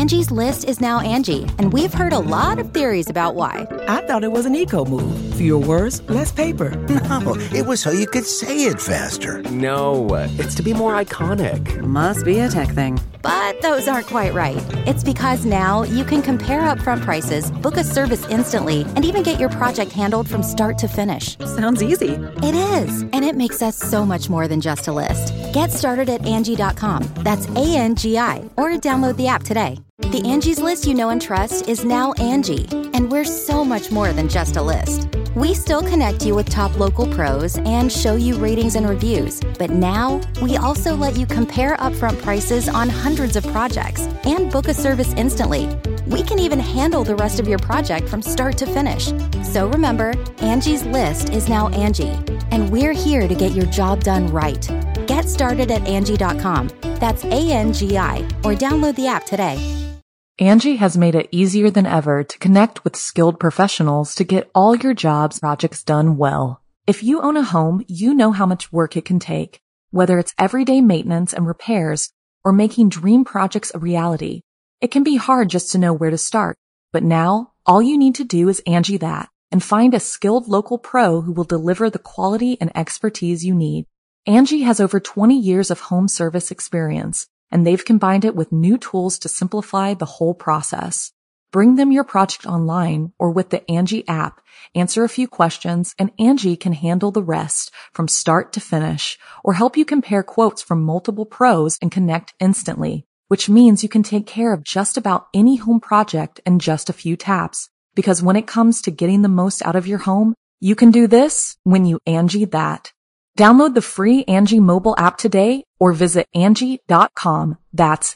Angie's List is now Angie, and we've heard a lot of theories about why. I thought it was an eco move. Fewer words, less paper. No, it was so you could say it faster. No, it's to be more iconic. Must be a tech thing. But those aren't quite right. It's because now you can compare upfront prices, book a service instantly, and even get your project handled from start to finish. Sounds easy. It is, and it makes us so much more than just a list. Get started at Angie.com. That's ANGI, or download the app today. The Angie's List you know and trust is now Angie, and we're so much more than just a list. We still connect you with top local pros and show you ratings and reviews, but now we also let you compare upfront prices on hundreds of projects and book a service instantly. We can even handle the rest of your project from start to finish. So remember, Angie's List is now Angie, and we're here to get your job done right. Get started at Angie.com. That's ANGI, or download the app today. Angie has made it easier than ever to connect with skilled professionals to get all your jobs projects done well. If you own a home, you know how much work it can take, whether it's everyday maintenance and repairs or making dream projects a reality. It can be hard just to know where to start, but now all you need to do is Angie that and find a skilled local pro who will deliver the quality and expertise you need. Angie has over 20 years of home service experience, and they've combined it with new tools to simplify the whole process. Bring them your project online or with the Angie app, answer a few questions, and Angie can handle the rest from start to finish, or help you compare quotes from multiple pros and connect instantly, which means you can take care of just about any home project in just a few taps. Because when it comes to getting the most out of your home, you can do this when you Angie that. Download the free Angie mobile app today or visit Angie.com. That's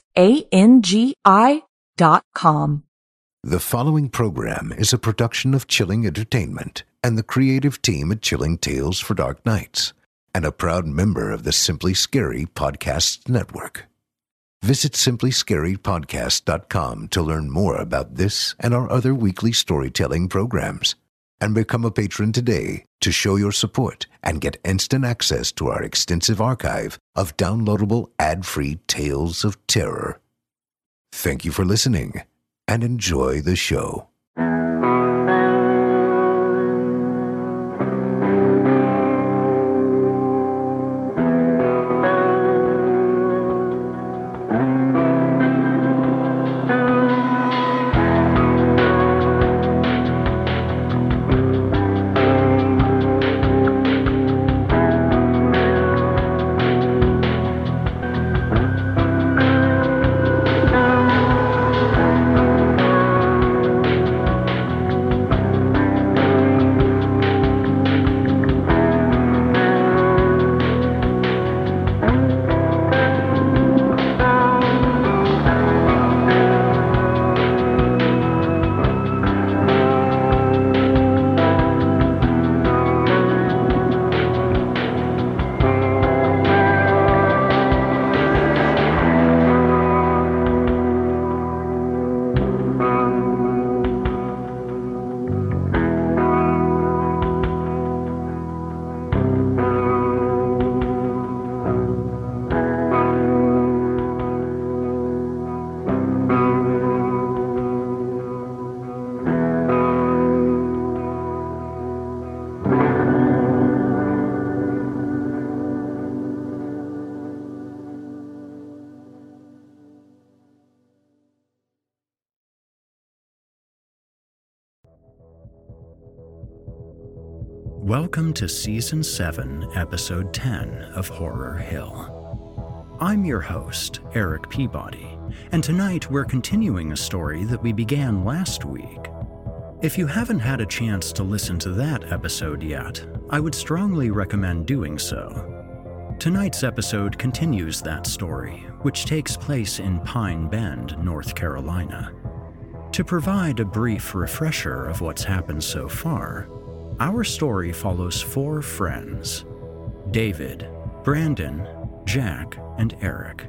ANGI.com. The following program is a production of Chilling Entertainment and the creative team at Chilling Tales for Dark Nights, and a proud member of the Simply Scary Podcasts Network. Visit simplyscarypodcast.com to learn more about this and our other weekly storytelling programs. And become a patron today to show your support and get instant access to our extensive archive of downloadable ad-free tales of terror. Thank you for listening and enjoy the show. Welcome to Season 7, Episode 10 of Horror Hill. I'm your host, Eric Peabody, and tonight we're continuing a story that we began last week. If you haven't had a chance to listen to that episode yet, I would strongly recommend doing so. Tonight's episode continues that story, which takes place in Pine Bend, North Carolina. To provide a brief refresher of what's happened so far, our story follows 4 friends: David, Brandon, Jack, and Eric.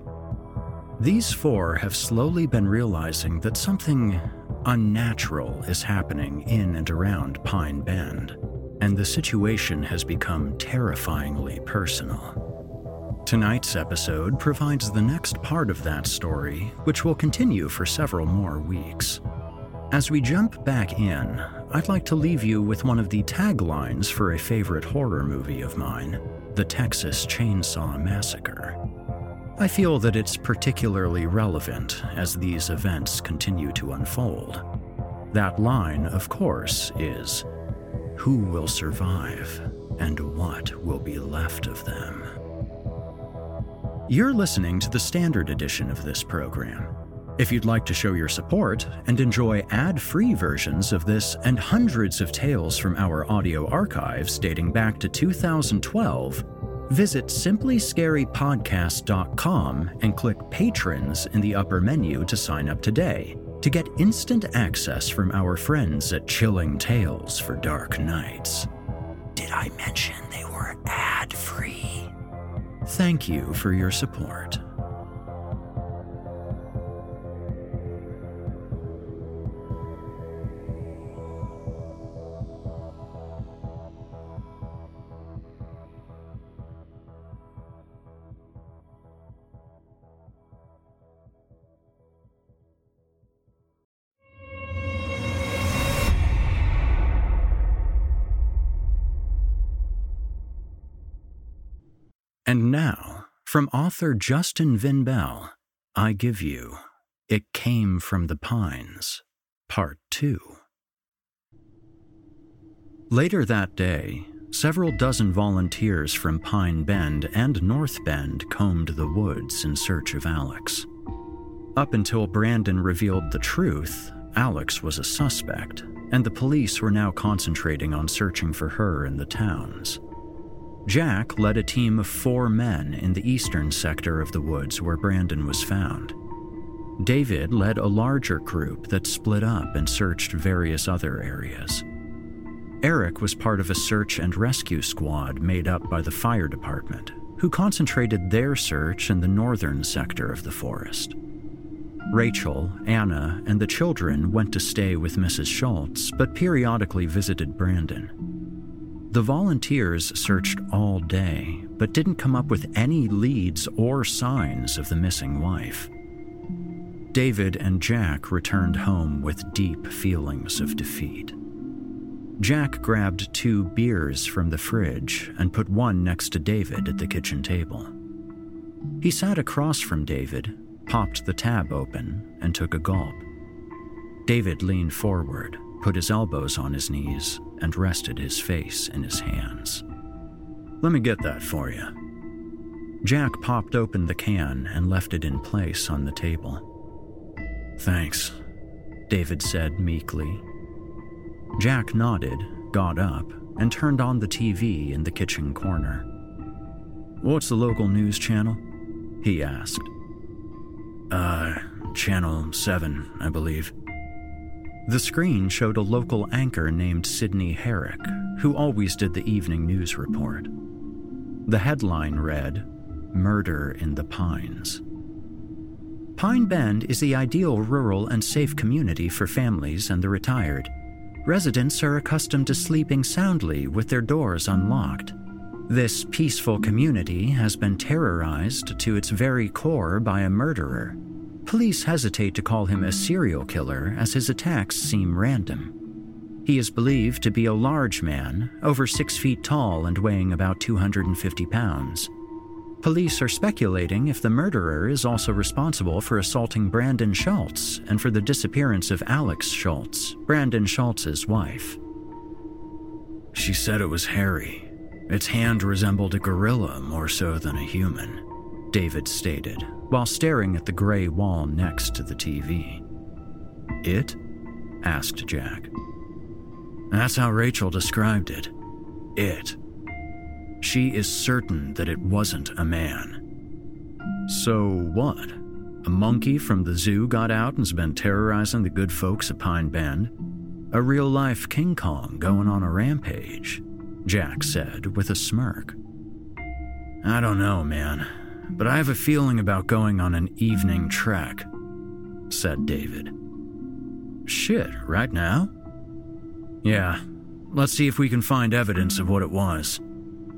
These 4 have slowly been realizing that something unnatural is happening in and around Pine Bend, and the situation has become terrifyingly personal. Tonight's episode provides the next part of that story, which will continue for several more weeks. As we jump back in, I'd like to leave you with one of the taglines for a favorite horror movie of mine, The Texas Chainsaw Massacre. I feel that it's particularly relevant as these events continue to unfold. That line, of course, is, "Who will survive, and what will be left of them?" You're listening to the standard edition of this program. If you'd like to show your support and enjoy ad-free versions of this and hundreds of tales from our audio archives dating back to 2012, visit simplyscarypodcast.com and click Patrons in the upper menu to sign up today to get instant access from our friends at Chilling Tales for Dark Nights. Did I mention they were ad-free? Thank you for your support. And now, from author Justin Vinbell, I give you It Came from the Pines, Part 2. Later that day, several dozen volunteers from Pine Bend and North Bend combed the woods in search of Alex. Up until Brandon revealed the truth, Alex was a suspect, and the police were now concentrating on searching for her in the towns. Jack led a team of 4 men in the eastern sector of the woods where Brandon was found. David led a larger group that split up and searched various other areas. Eric was part of a search and rescue squad made up by the fire department, who concentrated their search in the northern sector of the forest. Rachel, Anna, and the children went to stay with Mrs. Schultz, but periodically visited Brandon. The volunteers searched all day, but didn't come up with any leads or signs of the missing wife. David and Jack returned home with deep feelings of defeat. Jack grabbed 2 beers from the fridge and put one next to David at the kitchen table. He sat across from David, popped the tab open, and took a gulp. David leaned forward, put his elbows on his knees, and rested his face in his hands. "Let me get that for you." Jack popped open the can and left it in place on the table. "Thanks," David said meekly. Jack nodded, got up, and turned on the TV in the kitchen corner. "What's the local news channel?" he asked. Channel 7, I believe." The screen showed a local anchor named Sidney Herrick, who always did the evening news report. The headline read, "Murder in the Pines." Pine Bend is the ideal rural and safe community for families and the retired. Residents are accustomed to sleeping soundly with their doors unlocked. This peaceful community has been terrorized to its very core by a murderer. Police hesitate to call him a serial killer as his attacks seem random. He is believed to be a large man, over 6 feet tall and weighing about 250 pounds. Police are speculating if the murderer is also responsible for assaulting Brandon Schultz and for the disappearance of Alex Schultz, Brandon Schultz's wife. "She said it was hairy. Its hand resembled a gorilla more so than a human," David stated, while staring at the gray wall next to the TV. "It?" asked Jack. "That's how Rachel described it. It. She is certain that it wasn't a man." "So what? A monkey from the zoo got out and's been terrorizing the good folks of Pine Bend? A real-life King Kong going on a rampage," Jack said with a smirk. "I don't know, man. But I have a feeling about going on an evening trek," said David. "Shit, right now?" "Yeah, let's see if we can find evidence of what it was."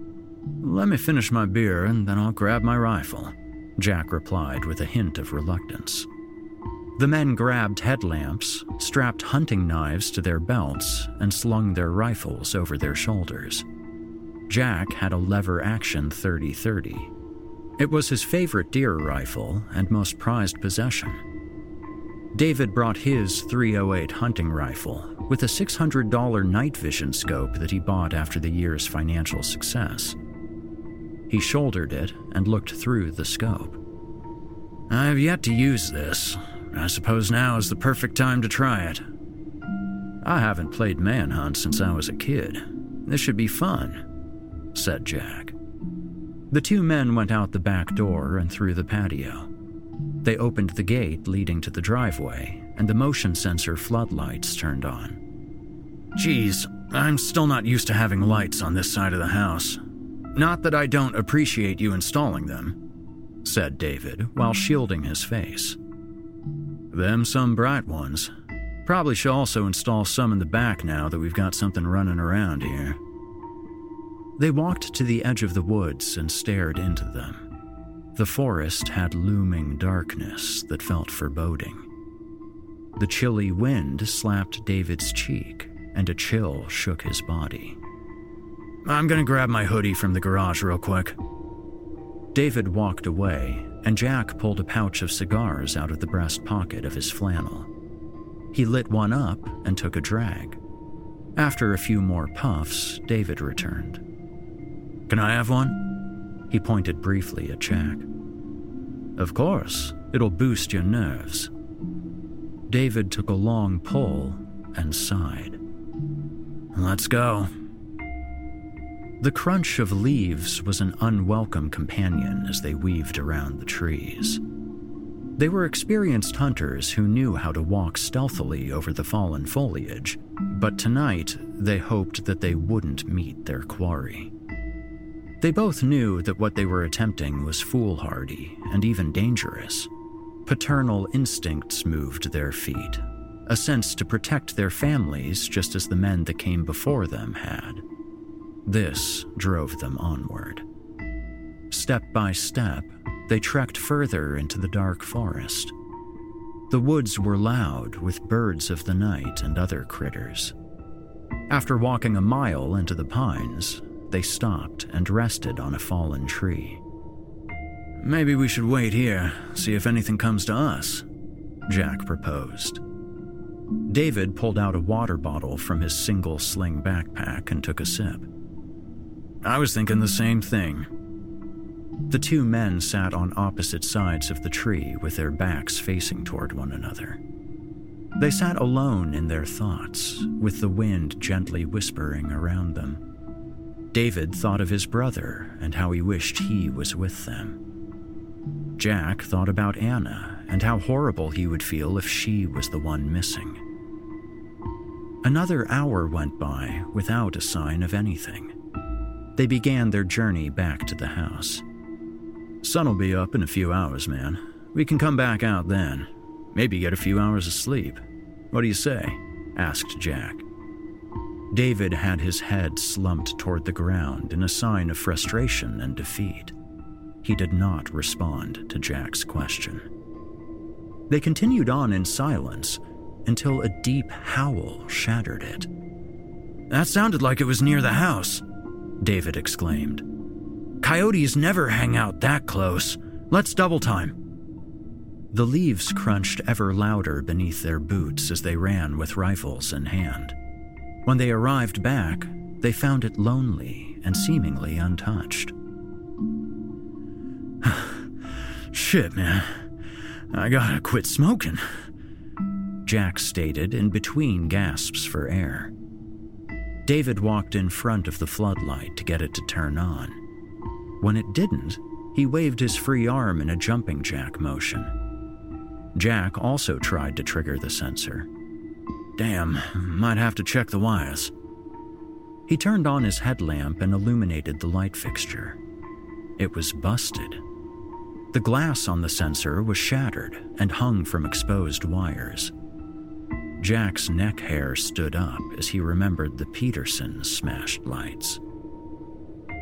"Let me finish my beer and then I'll grab my rifle," Jack replied with a hint of reluctance. The men grabbed headlamps, strapped hunting knives to their belts, and slung their rifles over their shoulders. Jack had a lever-action .30-30. It was his favorite deer rifle and most prized possession. David brought his .308 hunting rifle with a $600 night vision scope that he bought after the year's financial success. He shouldered it and looked through the scope. "I've yet to use this. I suppose now is the perfect time to try it." "I haven't played manhunt since I was a kid. This should be fun," said Jack. The two men went out the back door and through the patio. They opened the gate leading to the driveway, and the motion sensor floodlights turned on. "Geez, I'm still not used to having lights on this side of the house. Not that I don't appreciate you installing them," said David while shielding his face. "Them some bright ones. Probably should also install some in the back now that we've got something running around here." They walked to the edge of the woods and stared into them. The forest had looming darkness that felt foreboding. The chilly wind slapped David's cheek, and a chill shook his body. "I'm gonna grab my hoodie from the garage real quick." David walked away, and Jack pulled a pouch of cigars out of the breast pocket of his flannel. He lit one up and took a drag. After a few more puffs, David returned. "Can I have one?" He pointed briefly at Jack. "Of course, it'll boost your nerves." David took a long pull and sighed. "Let's go." The crunch of leaves was an unwelcome companion as they weaved around the trees. They were experienced hunters who knew how to walk stealthily over the fallen foliage, but tonight they hoped that they wouldn't meet their quarry. They both knew that what they were attempting was foolhardy and even dangerous. Paternal instincts moved their feet, a sense to protect their families just as the men that came before them had. This drove them onward. Step by step, they trekked further into the dark forest. The woods were loud with birds of the night and other critters. After walking a mile into the pines, they stopped and rested on a fallen tree. "Maybe we should wait here, see if anything comes to us," Jack proposed. David pulled out a water bottle from his single sling backpack and took a sip. "I was thinking the same thing." The two men sat on opposite sides of the tree with their backs facing toward one another. They sat alone in their thoughts, with the wind gently whispering around them. David thought of his brother and how he wished he was with them. Jack thought about Anna and how horrible he would feel if she was the one missing. Another hour went by without a sign of anything. They began their journey back to the house. "Sun'll be up in a few hours, man. We can come back out then. Maybe get a few hours of sleep. What do you say?" asked Jack. David had his head slumped toward the ground in a sign of frustration and defeat. He did not respond to Jack's question. They continued on in silence until a deep howl shattered it. "That sounded like it was near the house," David exclaimed. "Coyotes never hang out that close. Let's double time." The leaves crunched ever louder beneath their boots as they ran with rifles in hand. When they arrived back, they found it lonely and seemingly untouched. "Shit, man. I gotta quit smoking," Jack stated in between gasps for air. David walked in front of the floodlight to get it to turn on. When it didn't, he waved his free arm in a jumping jack motion. Jack also tried to trigger the sensor. "Damn, might have to check the wires." He turned on his headlamp and illuminated the light fixture. It was busted. The glass on the sensor was shattered and hung from exposed wires. Jack's neck hair stood up as he remembered the Peterson's smashed lights.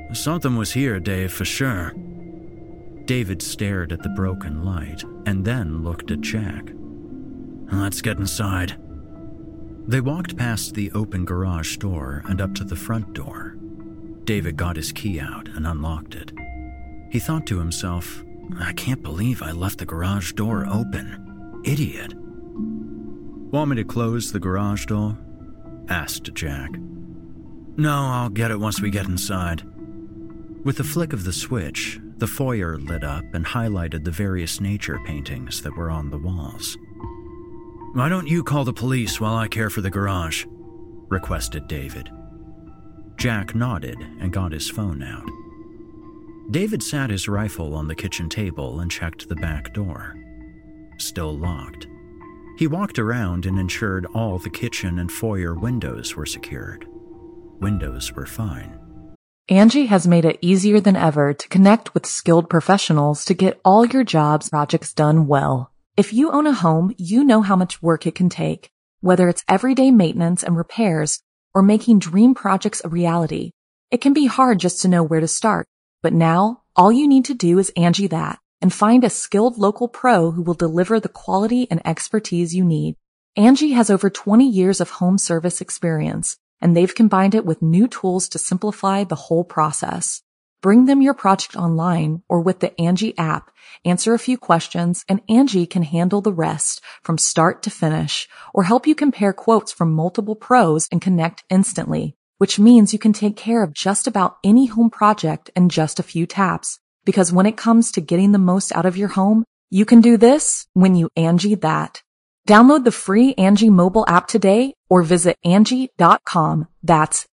Something was here, Dave, for sure. David stared at the broken light and then looked at Jack. Let's get inside. They walked past the open garage door and up to the front door. David got his key out and unlocked it. He thought to himself, I can't believe I left the garage door open. Idiot. Want me to close the garage door? Asked Jack. No, I'll get it once we get inside. With the flick of the switch, the foyer lit up and highlighted the various nature paintings that were on the walls. Why don't you call the police while I care for the garage? Requested David. Jack nodded and got his phone out. David sat his rifle on the kitchen table and checked the back door. Still locked. He walked around and ensured all the kitchen and foyer windows were secured. Windows were fine. Angie has made it easier than ever to connect with skilled professionals to get all your jobs projects done well. If you own a home, you know how much work it can take, whether it's everyday maintenance and repairs or making dream projects a reality. It can be hard just to know where to start, but now all you need to do is Angie that and find a skilled local pro who will deliver the quality and expertise you need. Angie has over 20 years of home service experience, and they've combined it with new tools to simplify the whole process. Bring them your project online or with the Angie app, answer a few questions, and Angie can handle the rest from start to finish, or help you compare quotes from multiple pros and connect instantly, which means you can take care of just about any home project in just a few taps. Because when it comes to getting the most out of your home, you can do this when you Angie that. Download the free Angie mobile app today or visit Angie.com. That's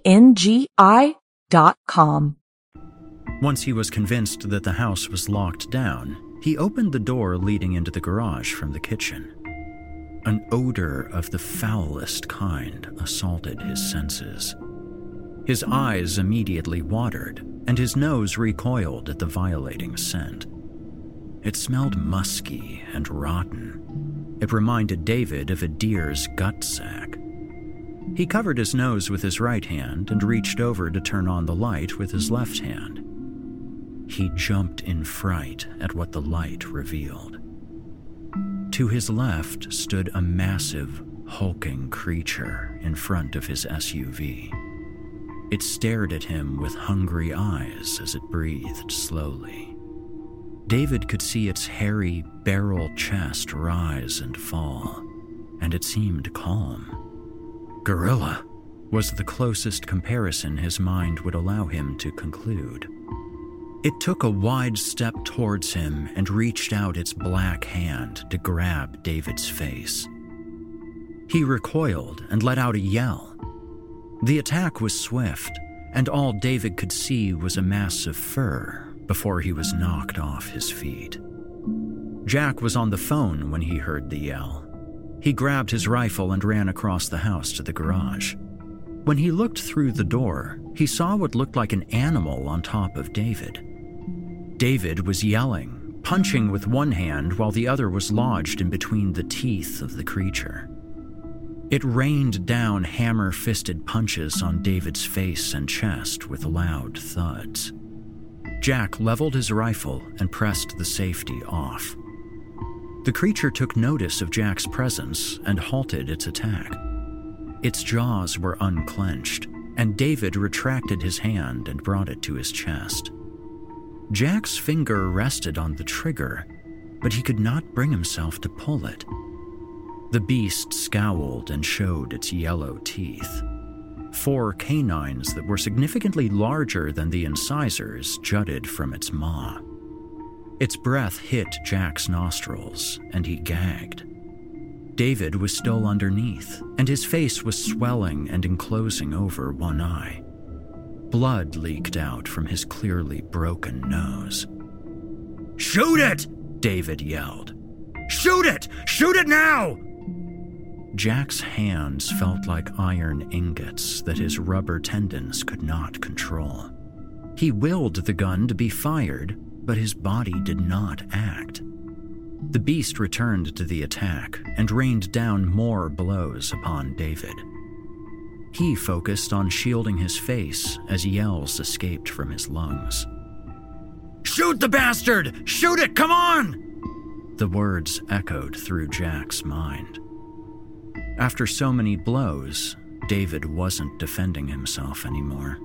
ANGI.com. Once he was convinced that the house was locked down, he opened the door leading into the garage from the kitchen. An odor of the foulest kind assaulted his senses. His eyes immediately watered, and his nose recoiled at the violating scent. It smelled musky and rotten. It reminded David of a deer's gut sack. He covered his nose with his right hand and reached over to turn on the light with his left hand. He jumped in fright at what the light revealed. To his left stood a massive, hulking creature in front of his SUV. It stared at him with hungry eyes as it breathed slowly. David could see its hairy, barrel chest rise and fall, and it seemed calm. Gorilla was the closest comparison his mind would allow him to conclude. It took a wide step towards him and reached out its black hand to grab David's face. He recoiled and let out a yell. The attack was swift, and all David could see was a mass of fur before he was knocked off his feet. Jack was on the phone when he heard the yell. He grabbed his rifle and ran across the house to the garage. When he looked through the door, he saw what looked like an animal on top of David. David was yelling, punching with one hand while the other was lodged in between the teeth of the creature. It rained down hammer-fisted punches on David's face and chest with loud thuds. Jack leveled his rifle and pressed the safety off. The creature took notice of Jack's presence and halted its attack. Its jaws were unclenched, and David retracted his hand and brought it to his chest. Jack's finger rested on the trigger, but he could not bring himself to pull it. The beast scowled and showed its yellow teeth. 4 canines that were significantly larger than the incisors jutted from its maw. Its breath hit Jack's nostrils, and he gagged. David was still underneath, and his face was swelling and enclosing over one eye. Blood leaked out from his clearly broken nose. "Shoot it!" David yelled. "Shoot it! Shoot it now!" Jack's hands felt like iron ingots that his rubber tendons could not control. He willed the gun to be fired, but his body did not act. The beast returned to the attack and rained down more blows upon David. He focused on shielding his face as yells escaped from his lungs. "Shoot the bastard! Shoot it! Come on!" The words echoed through Jack's mind. After so many blows, David wasn't defending himself anymore.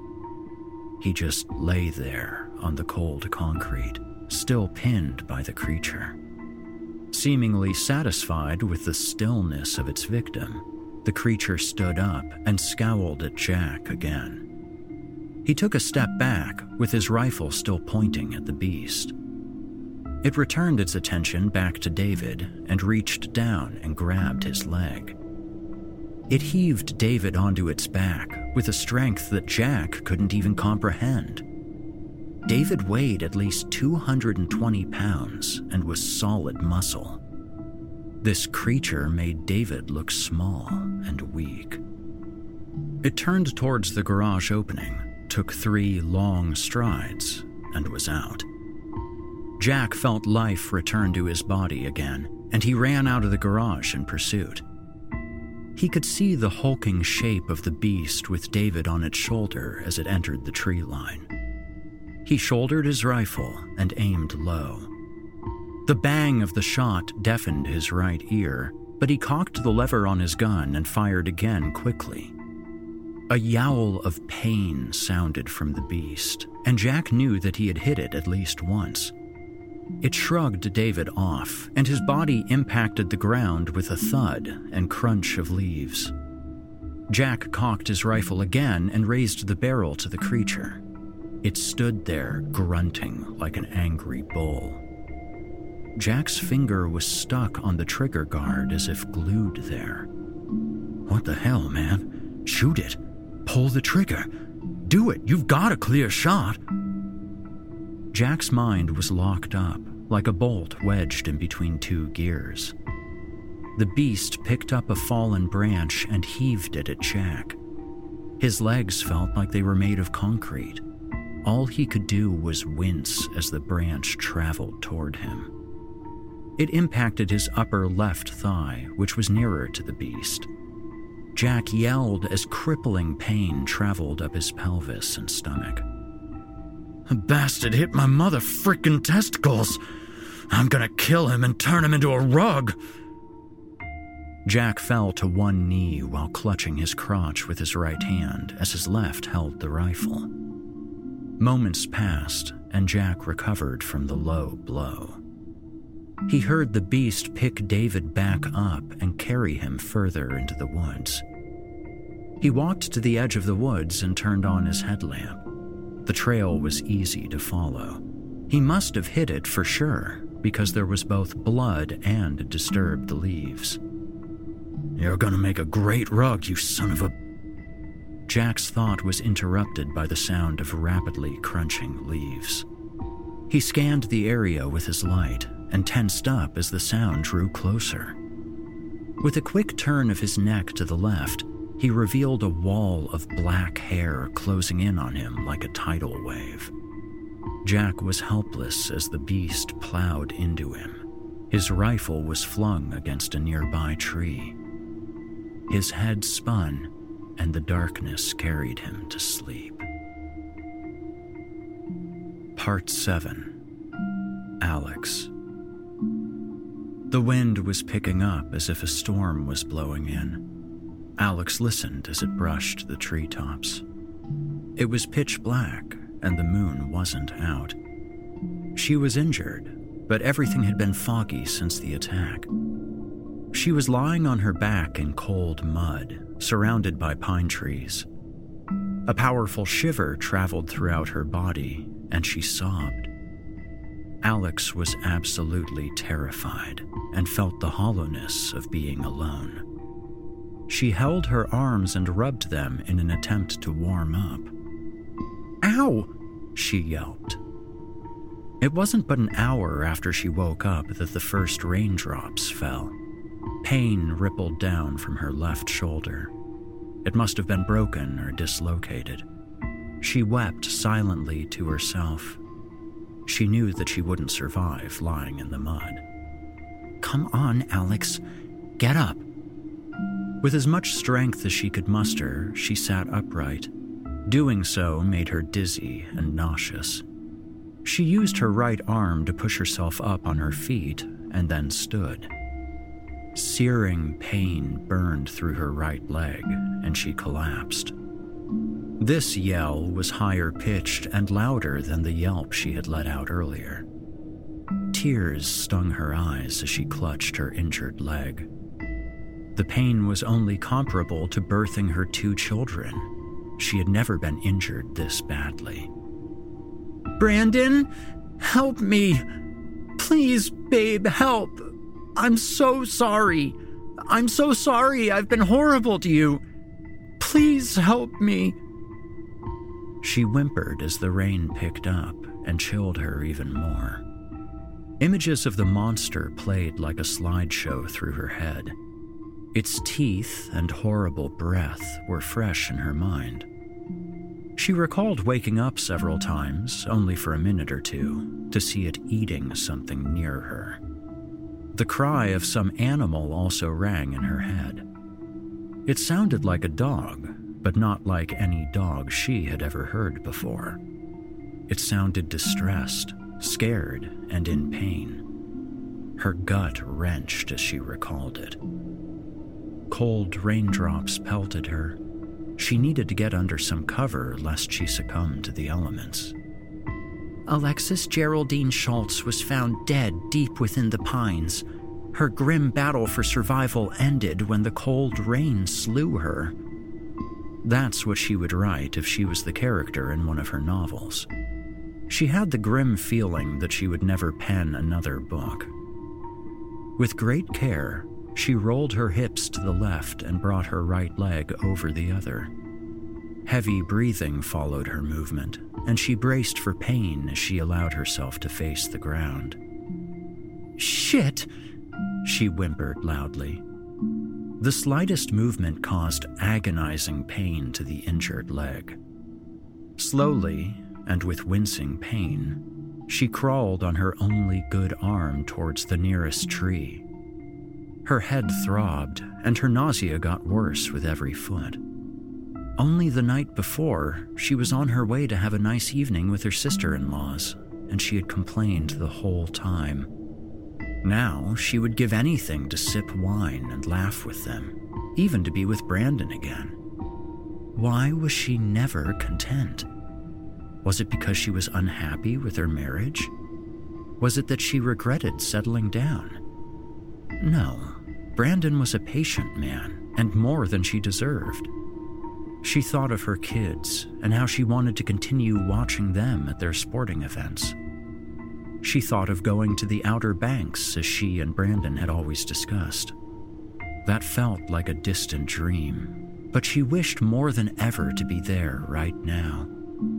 He just lay there on the cold concrete, still pinned by the creature. Seemingly satisfied with the stillness of its victim, the creature stood up and scowled at Jack again. He took a step back, with his rifle still pointing at the beast. It returned its attention back to David and reached down and grabbed his leg. It heaved David onto its back with a strength that Jack couldn't even comprehend. David weighed at least 220 pounds and was solid muscle. This creature made David look small and weak. It turned towards the garage opening, took 3 long strides, and was out. Jack felt life return to his body again, and he ran out of the garage in pursuit. He could see the hulking shape of the beast with David on its shoulder as it entered the tree line. He shouldered his rifle and aimed low. The bang of the shot deafened his right ear, but he cocked the lever on his gun and fired again quickly. A yowl of pain sounded from the beast, and Jack knew that he had hit it at least once. It shrugged David off, and his body impacted the ground with a thud and crunch of leaves. Jack cocked his rifle again and raised the barrel to the creature. It stood there, grunting like an angry bull. Jack's finger was stuck on the trigger guard as if glued there. "What the hell, man? Shoot it. Pull the trigger. Do it. You've got a clear shot." Jack's mind was locked up, like a bolt wedged in between 2 gears. The beast picked up a fallen branch and heaved it at Jack. His legs felt like they were made of concrete. All he could do was wince as the branch traveled toward him. It impacted his upper left thigh, which was nearer to the beast. Jack yelled as crippling pain traveled up his pelvis and stomach. "A bastard hit my mother-frickin' testicles. I'm gonna kill him and turn him into a rug." Jack fell to one knee while clutching his crotch with his right hand as his left held the rifle. Moments passed, and Jack recovered from the low blow. He heard the beast pick David back up and carry him further into the woods. He walked to the edge of the woods and turned on his headlamp. The trail was easy to follow. He must have hit it for sure, because there was both blood and disturbed leaves. "You're gonna make a great rug, you son of a..." Jack's thought was interrupted by the sound of rapidly crunching leaves. He scanned the area with his light and tensed up as the sound drew closer. With a quick turn of his neck to the left, he revealed a wall of black hair closing in on him like a tidal wave. Jack was helpless as the beast plowed into him. His rifle was flung against a nearby tree. His head spun, and the darkness carried him to sleep. Part 7. Alex. The wind was picking up as if a storm was blowing in. Alex listened as it brushed the treetops. It was pitch black, and the moon wasn't out. She was injured, but everything had been foggy since the attack. She was lying on her back in cold mud, surrounded by pine trees. A powerful shiver traveled throughout her body, and she sobbed. Alex was absolutely terrified and felt the hollowness of being alone. She held her arms and rubbed them in an attempt to warm up. "Ow!" she yelped. It wasn't but an hour after she woke up that the first raindrops fell. Pain rippled down from her left shoulder. It must have been broken or dislocated. She wept silently to herself. She knew that she wouldn't survive lying in the mud. "Come on, Alex. Get up." With as much strength as she could muster, she sat upright. Doing so made her dizzy and nauseous. She used her right arm to push herself up on her feet and then stood. Searing pain burned through her right leg, and she collapsed. This yell was higher pitched and louder than the yelp she had let out earlier. Tears stung her eyes as she clutched her injured leg. The pain was only comparable to birthing her 2 children. She had never been injured this badly. "Brandon, help me! Please, babe, help! I'm so sorry! I'm so sorry! I've been horrible to you! Please help me!" She whimpered as the rain picked up and chilled her even more. Images of the monster played like a slideshow through her head. Its teeth and horrible breath were fresh in her mind. She recalled waking up several times, only for a minute or two, to see it eating something near her. The cry of some animal also rang in her head. It sounded like a dog, but not like any dog she had ever heard before. It sounded distressed, scared, and in pain. Her gut wrenched as she recalled it. Cold raindrops pelted her. She needed to get under some cover lest she succumb to the elements. Alexis Geraldine Schultz was found dead deep within the pines. Her grim battle for survival ended when the cold rain slew her. That's what she would write if she was the character in one of her novels. She had the grim feeling that she would never pen another book. With great care, she rolled her hips to the left and brought her right leg over the other. Heavy breathing followed her movement, and she braced for pain as she allowed herself to face the ground. "Shit!" she whimpered loudly. The slightest movement caused agonizing pain to the injured leg. Slowly, and with wincing pain, she crawled on her only good arm towards the nearest tree. Her head throbbed, and her nausea got worse with every foot. Only the night before, she was on her way to have a nice evening with her sister-in-laws, and she had complained the whole time. Now, she would give anything to sip wine and laugh with them, even to be with Brandon again. Why was she never content? Was it because she was unhappy with her marriage? Was it that she regretted settling down? No, Brandon was a patient man, and more than she deserved. She thought of her kids and how she wanted to continue watching them at their sporting events. She thought of going to the Outer Banks as she and Brandon had always discussed. That felt like a distant dream, but she wished more than ever to be there right now.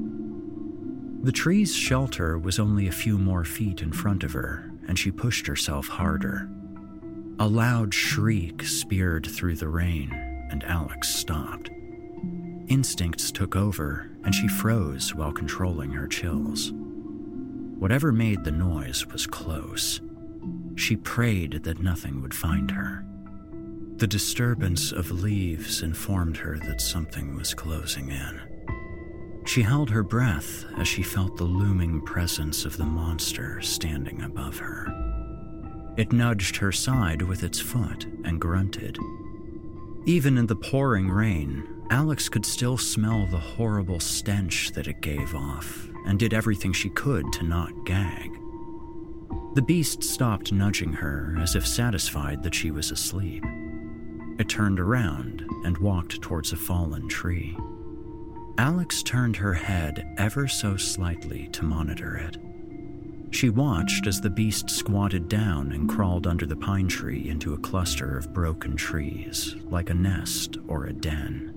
The tree's shelter was only a few more feet in front of her, and she pushed herself harder. A loud shriek speared through the rain, and Alex stopped. Instincts took over, and she froze while controlling her chills. Whatever made the noise was close. She prayed that nothing would find her. The disturbance of leaves informed her that something was closing in. She held her breath as she felt the looming presence of the monster standing above her. It nudged her side with its foot and grunted. Even in the pouring rain, Alex could still smell the horrible stench that it gave off, and did everything she could to not gag. The beast stopped nudging her as if satisfied that she was asleep. It turned around and walked towards a fallen tree. Alex turned her head ever so slightly to monitor it. She watched as the beast squatted down and crawled under the pine tree into a cluster of broken trees, like a nest or a den.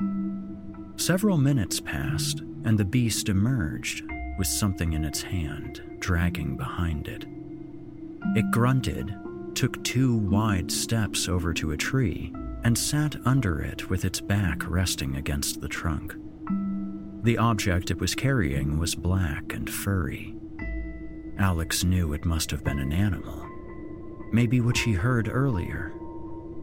Several minutes passed, and the beast emerged with something in its hand, dragging behind it. It grunted, took 2 wide steps over to a tree, and sat under it with its back resting against the trunk. The object it was carrying was black and furry. Alex knew it must have been an animal, maybe what she heard earlier.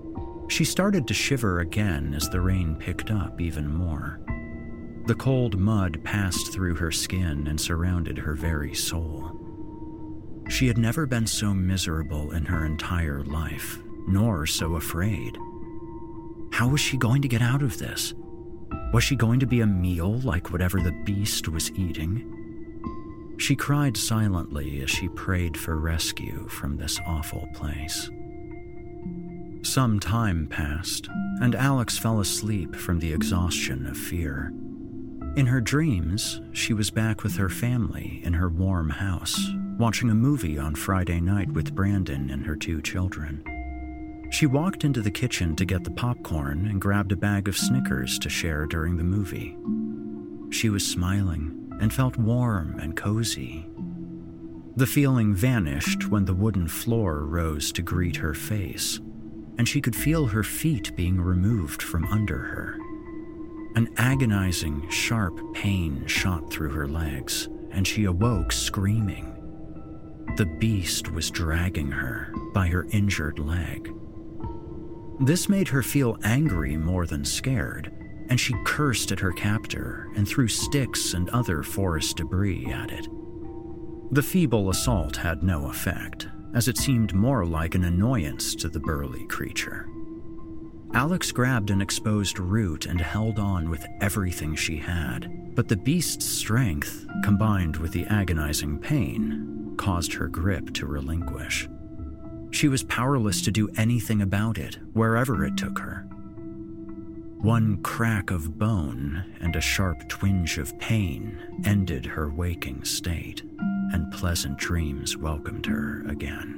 She started to shiver again as the rain picked up even more. The cold mud passed through her skin and surrounded her very soul. She had never been so miserable in her entire life, nor so afraid. How was she going to get out of this? Was she going to be a meal like whatever the beast was eating? She cried silently as she prayed for rescue from this awful place. Some time passed, and Alex fell asleep from the exhaustion of fear. In her dreams, she was back with her family in her warm house, watching a movie on Friday night with Brandon and her 2 children. She walked into the kitchen to get the popcorn and grabbed a bag of Snickers to share during the movie. She was smiling and felt warm and cozy. The feeling vanished when the wooden floor rose to greet her face, and she could feel her feet being removed from under her. An agonizing, sharp pain shot through her legs, and she awoke screaming. The beast was dragging her by her injured leg. This made her feel angry more than scared, and she cursed at her captor and threw sticks and other forest debris at it. The feeble assault had no effect, as it seemed more like an annoyance to the burly creature. Alex grabbed an exposed root and held on with everything she had, but the beast's strength, combined with the agonizing pain, caused her grip to relinquish. She was powerless to do anything about it, wherever it took her. One crack of bone and a sharp twinge of pain ended her waking state, and pleasant dreams welcomed her again.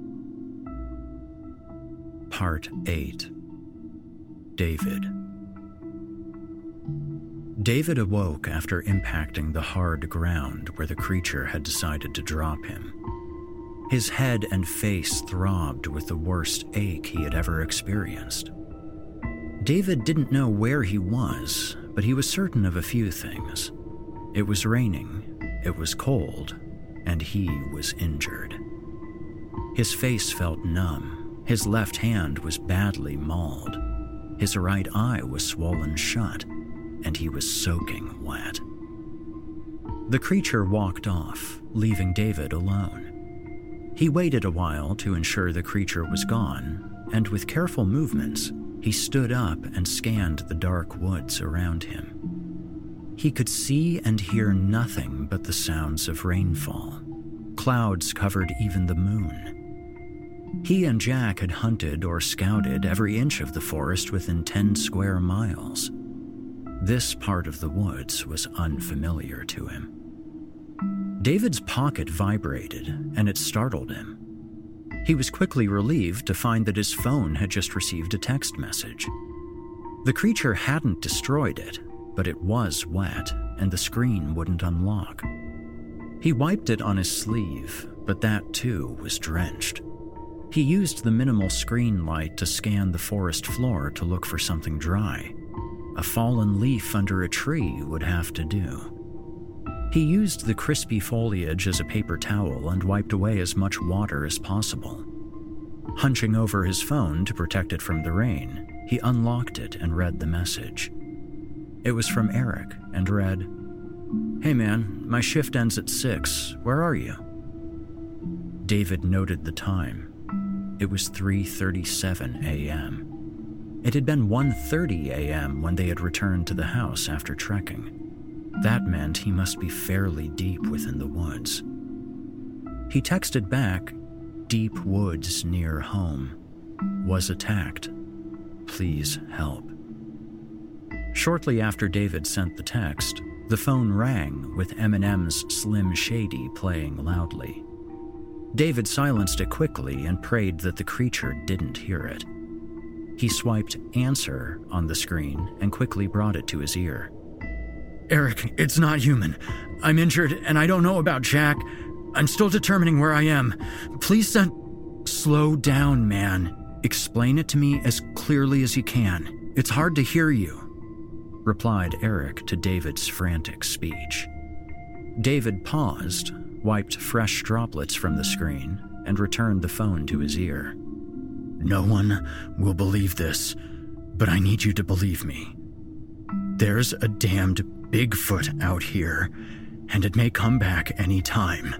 Part 8. David. David awoke after impacting the hard ground where the creature had decided to drop him. His head and face throbbed with the worst ache he had ever experienced. David didn't know where he was, but he was certain of a few things. It was raining, it was cold, and he was injured. His face felt numb, his left hand was badly mauled, his right eye was swollen shut, and he was soaking wet. The creature walked off, leaving David alone. He waited a while to ensure the creature was gone, and with careful movements, he stood up and scanned the dark woods around him. He could see and hear nothing but the sounds of rainfall. Clouds covered even the moon. He and Jack had hunted or scouted every inch of the forest within 10 square miles. This part of the woods was unfamiliar to him. David's pocket vibrated, and it startled him. He was quickly relieved to find that his phone had just received a text message. The creature hadn't destroyed it, but it was wet, and the screen wouldn't unlock. He wiped it on his sleeve, but that too was drenched. He used the minimal screen light to scan the forest floor to look for something dry. A fallen leaf under a tree would have to do. He used the crispy foliage as a paper towel and wiped away as much water as possible. Hunching over his phone to protect it from the rain, he unlocked it and read the message. It was from Eric and read, "Hey man, my shift ends at 6. Where are you?" David noted the time. It was 3:37 a.m. It had been 1:30 a.m. when they had returned to the house after trekking. That meant he must be fairly deep within the woods. He texted back, "Deep woods near home. Was attacked. Please help." Shortly after David sent the text, the phone rang with Eminem's Slim Shady playing loudly. David silenced it quickly and prayed that the creature didn't hear it. He swiped "Answer" on the screen and quickly brought it to his ear. "Eric, it's not human. I'm injured and I don't know about Jack. I'm still determining where I am. Please send..." "Slow down, man. Explain it to me as clearly as you can. It's hard to hear you," replied Eric to David's frantic speech. David paused, wiped fresh droplets from the screen, and returned the phone to his ear. No one will believe this, but I need you to believe me. There's a damned Bigfoot out here, and it may come back any time."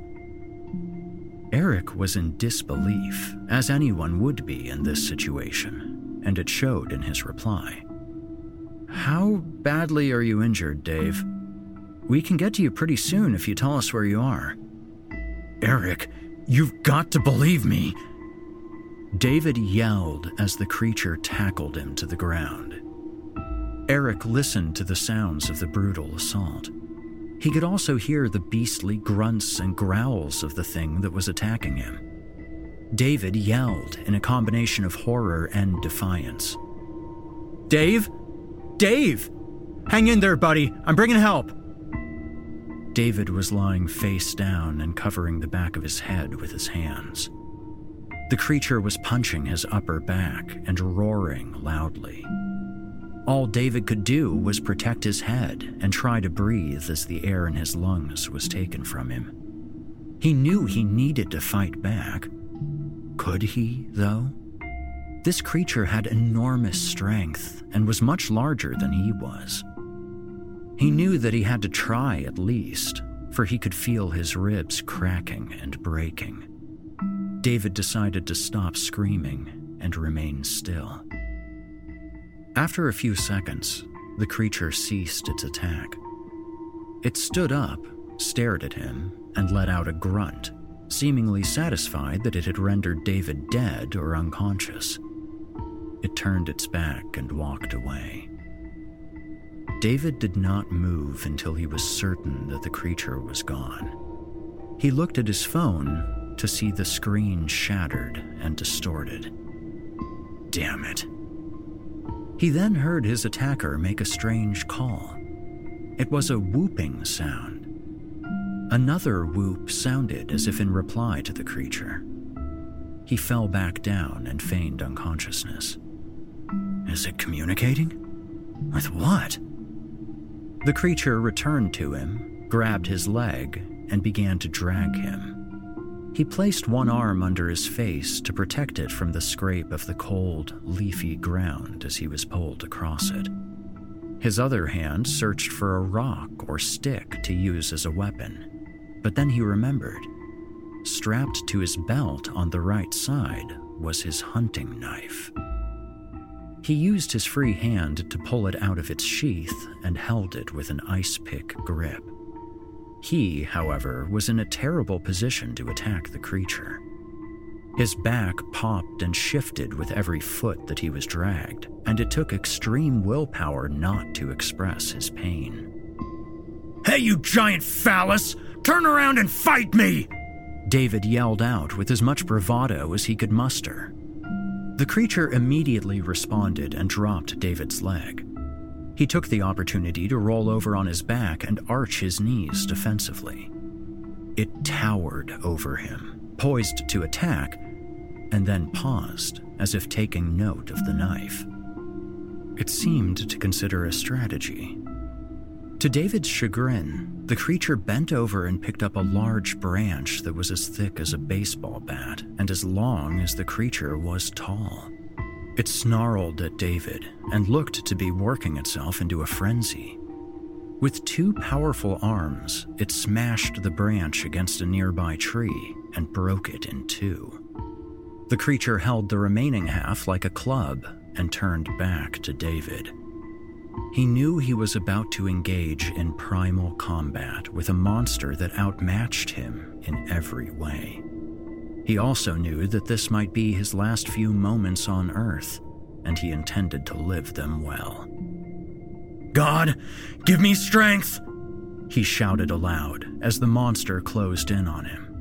Eric was in disbelief, as anyone would be in this situation, and it showed in his reply. "How badly are you injured, Dave? We can get to you pretty soon if you tell us where you are." "Eric, you've got to believe me!" David yelled as the creature tackled him to the ground. Eric listened to the sounds of the brutal assault. He could also hear the beastly grunts and growls of the thing that was attacking him. David yelled in a combination of horror and defiance. "Dave? Dave! Hang in there, buddy. I'm bringing help." David was lying face down and covering the back of his head with his hands. The creature was punching his upper back and roaring loudly. All David could do was protect his head and try to breathe as the air in his lungs was taken from him. He knew he needed to fight back. Could he, though? This creature had enormous strength and was much larger than he was. He knew that he had to try at least, for he could feel his ribs cracking and breaking. David decided to stop screaming and remain still. After a few seconds, the creature ceased its attack. It stood up, stared at him, and let out a grunt, seemingly satisfied that it had rendered David dead or unconscious. It turned its back and walked away. David did not move until he was certain that the creature was gone. He looked at his phone to see the screen shattered and distorted. Damn it. He then heard his attacker make a strange call. It was a whooping sound. Another whoop sounded as if in reply to the creature. He fell back down and feigned unconsciousness. Is it communicating? With what? The creature returned to him, grabbed his leg, and began to drag him. He placed one arm under his face to protect it from the scrape of the cold, leafy ground as he was pulled across it. His other hand searched for a rock or stick to use as a weapon, but then he remembered. Strapped to his belt on the right side was his hunting knife. He used his free hand to pull it out of its sheath and held it with an ice pick grip. He, however, was in a terrible position to attack the creature. His back popped and shifted with every foot that he was dragged, and it took extreme willpower not to express his pain. Hey, you giant phallus! Turn around and fight me! David yelled out with as much bravado as he could muster. The creature immediately responded and dropped David's leg. He took the opportunity to roll over on his back and arch his knees defensively. It towered over him, poised to attack, and then paused as if taking note of the knife. It seemed to consider a strategy. To David's chagrin, the creature bent over and picked up a large branch that was as thick as a baseball bat and as long as the creature was tall. It snarled at David and looked to be working itself into a frenzy. With two powerful arms, it smashed the branch against a nearby tree and broke it in two. The creature held the remaining half like a club and turned back to David. He knew he was about to engage in primal combat with a monster that outmatched him in every way. He also knew that this might be his last few moments on Earth, and he intended to live them well. God, give me strength! He shouted aloud as the monster closed in on him.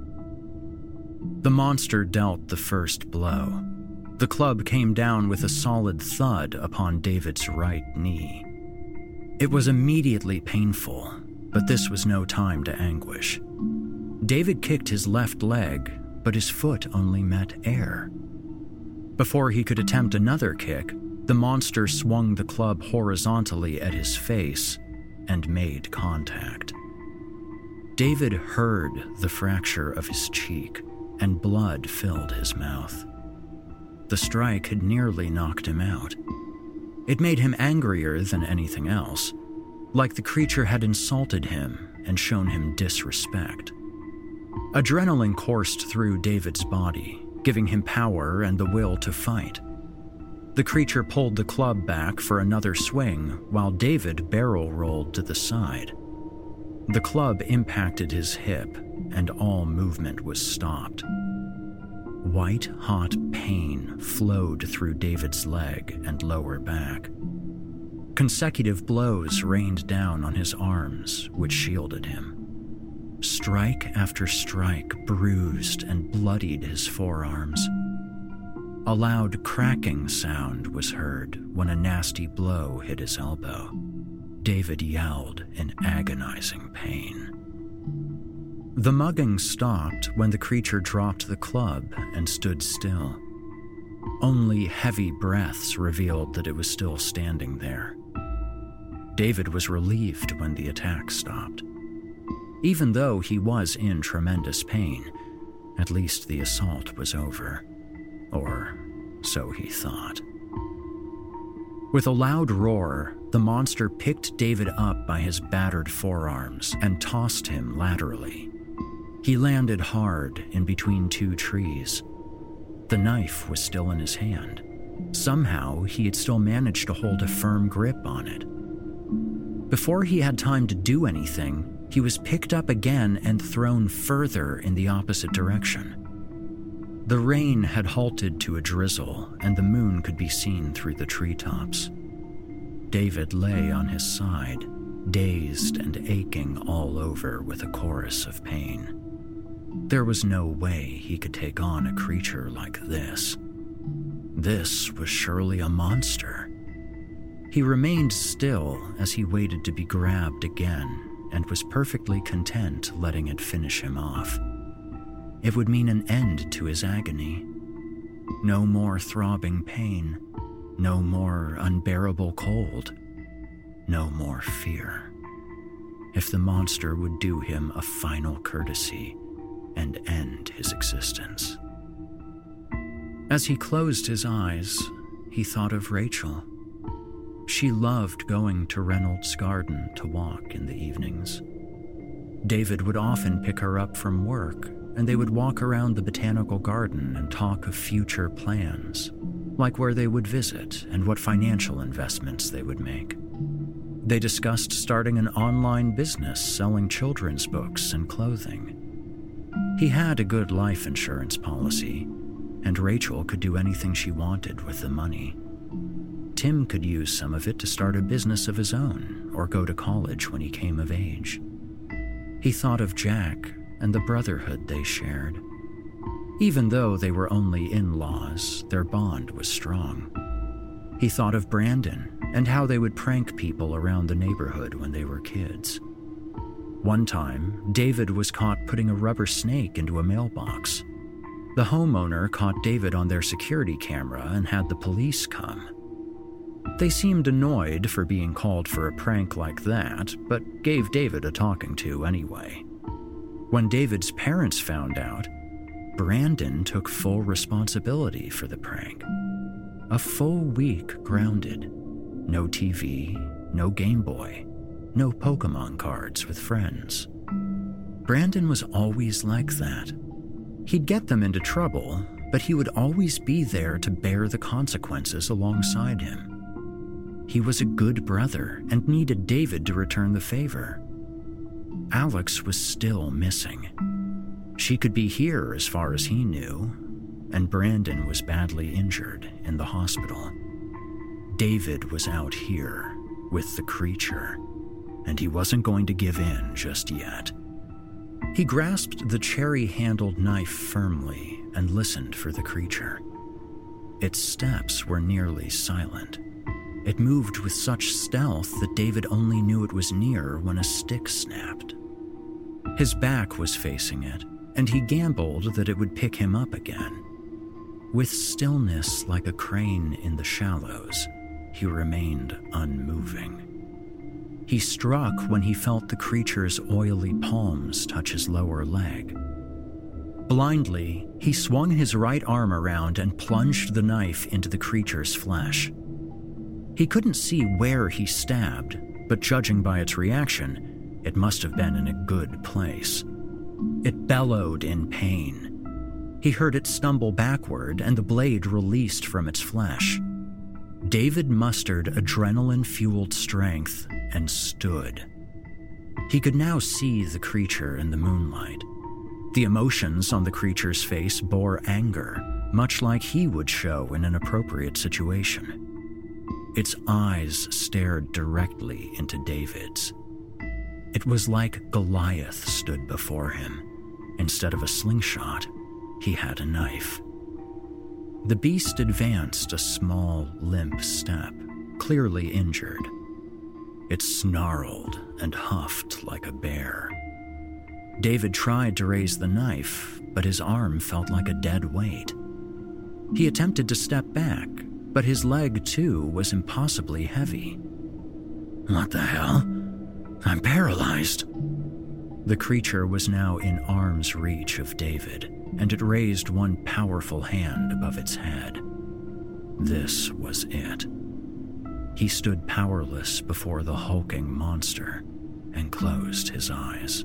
The monster dealt the first blow. The club came down with a solid thud upon David's right knee. It was immediately painful, but this was no time to anguish. David kicked his left leg, but his foot only met air. Before he could attempt another kick, the monster swung the club horizontally at his face and made contact. David heard the fracture of his cheek, and blood filled his mouth. The strike had nearly knocked him out. It made him angrier than anything else, like the creature had insulted him and shown him disrespect. Adrenaline coursed through David's body, giving him power and the will to fight. The creature pulled the club back for another swing while David barrel rolled to the side. The club impacted his hip and all movement was stopped. White-hot pain flowed through David's leg and lower back. Consecutive blows rained down on his arms, which shielded him. Strike after strike bruised and bloodied his forearms. A loud cracking sound was heard when a nasty blow hit his elbow. David yelled in agonizing pain. The mugging stopped when the creature dropped the club and stood still. Only heavy breaths revealed that it was still standing there. David was relieved when the attack stopped. Even though he was in tremendous pain, at least the assault was over. Or so he thought. With a loud roar, the monster picked David up by his battered forearms and tossed him laterally. He landed hard in between two trees. The knife was still in his hand. Somehow, he had still managed to hold a firm grip on it. Before he had time to do anything, he was picked up again and thrown further in the opposite direction. The rain had halted to a drizzle, and the moon could be seen through the treetops. David lay on his side, dazed and aching all over with a chorus of pain. There was no way he could take on a creature like this. This was surely a monster. He remained still as he waited to be grabbed again and was perfectly content letting it finish him off. It would mean an end to his agony. No more throbbing pain, no more unbearable cold, no more fear. If the monster would do him a final courtesy and end his existence. As he closed his eyes, he thought of Rachel. She loved going to Reynolds Garden to walk in the evenings. David would often pick her up from work, and they would walk around the botanical garden and talk of future plans, like where they would visit and what financial investments they would make. They discussed starting an online business selling children's books and clothing. He had a good life insurance policy, and Rachel could do anything she wanted with the money. Tim could use some of it to start a business of his own or go to college when he came of age. He thought of Jack and the brotherhood they shared. Even though they were only in-laws, their bond was strong. He thought of Brandon and how they would prank people around the neighborhood when they were kids. One time, David was caught putting a rubber snake into a mailbox. The homeowner caught David on their security camera and had the police come. They seemed annoyed for being called for a prank like that, but gave David a talking to anyway. When David's parents found out, Brandon took full responsibility for the prank. A full week grounded. No TV, no Game Boy, no Pokemon cards with friends. Brandon was always like that. He'd get them into trouble, but he would always be there to bear the consequences alongside him. He was a good brother and needed David to return the favor. Alex was still missing. She could be here as far as he knew, and Brandon was badly injured in the hospital. David was out here with the creature, and he wasn't going to give in just yet. He grasped the cherry-handled knife firmly and listened for the creature. Its steps were nearly silent. It moved with such stealth that David only knew it was near when a stick snapped. His back was facing it, and he gambled that it would pick him up again. With stillness like a crane in the shallows, he remained unmoving. He struck when he felt the creature's oily palms touch his lower leg. Blindly, he swung his right arm around and plunged the knife into the creature's flesh. He couldn't see where he stabbed, but judging by its reaction, it must have been in a good place. It bellowed in pain. He heard it stumble backward and the blade released from its flesh. David mustered adrenaline-fueled strength and stood. He could now see the creature in the moonlight. The emotions on the creature's face bore anger, much like he would show in an appropriate situation. Its eyes stared directly into David's. It was like Goliath stood before him. Instead of a slingshot, he had a knife. The beast advanced a small, limp step, clearly injured. It snarled and huffed like a bear. David tried to raise the knife, but his arm felt like a dead weight. He attempted to step back, but his leg, too, was impossibly heavy. What the hell? I'm paralyzed. The creature was now in arm's reach of David, and it raised one powerful hand above its head. This was it. He stood powerless before the hulking monster and closed his eyes.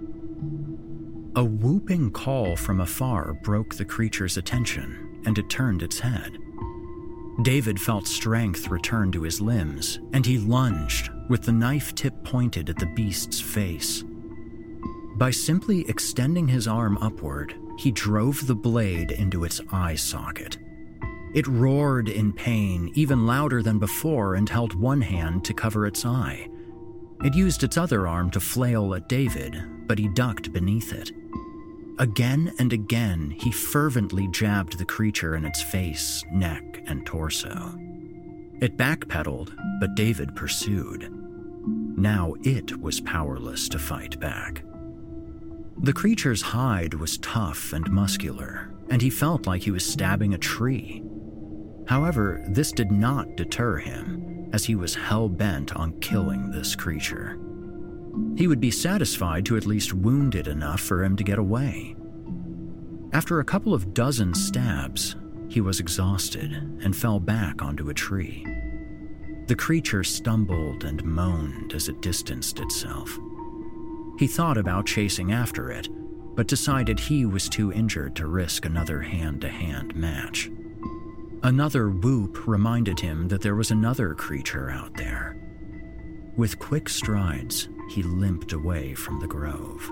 A whooping call from afar broke the creature's attention, and it turned its head. David felt strength return to his limbs, and he lunged, with the knife tip pointed at the beast's face. By simply extending his arm upward, he drove the blade into its eye socket. It roared in pain, even louder than before, and held one hand to cover its eye. It used its other arm to flail at David, but he ducked beneath it. Again and again, he fervently jabbed the creature in its face, neck, and torso. It backpedaled, but David pursued. Now it was powerless to fight back. The creature's hide was tough and muscular, and he felt like he was stabbing a tree. However, this did not deter him, as he was hell-bent on killing this creature. He would be satisfied to at least wound it enough for him to get away. After a couple of dozen stabs, he was exhausted and fell back onto a tree. The creature stumbled and moaned as it distanced itself. He thought about chasing after it, but decided he was too injured to risk another hand-to-hand match. Another whoop reminded him that there was another creature out there. With quick strides, he limped away from the grove.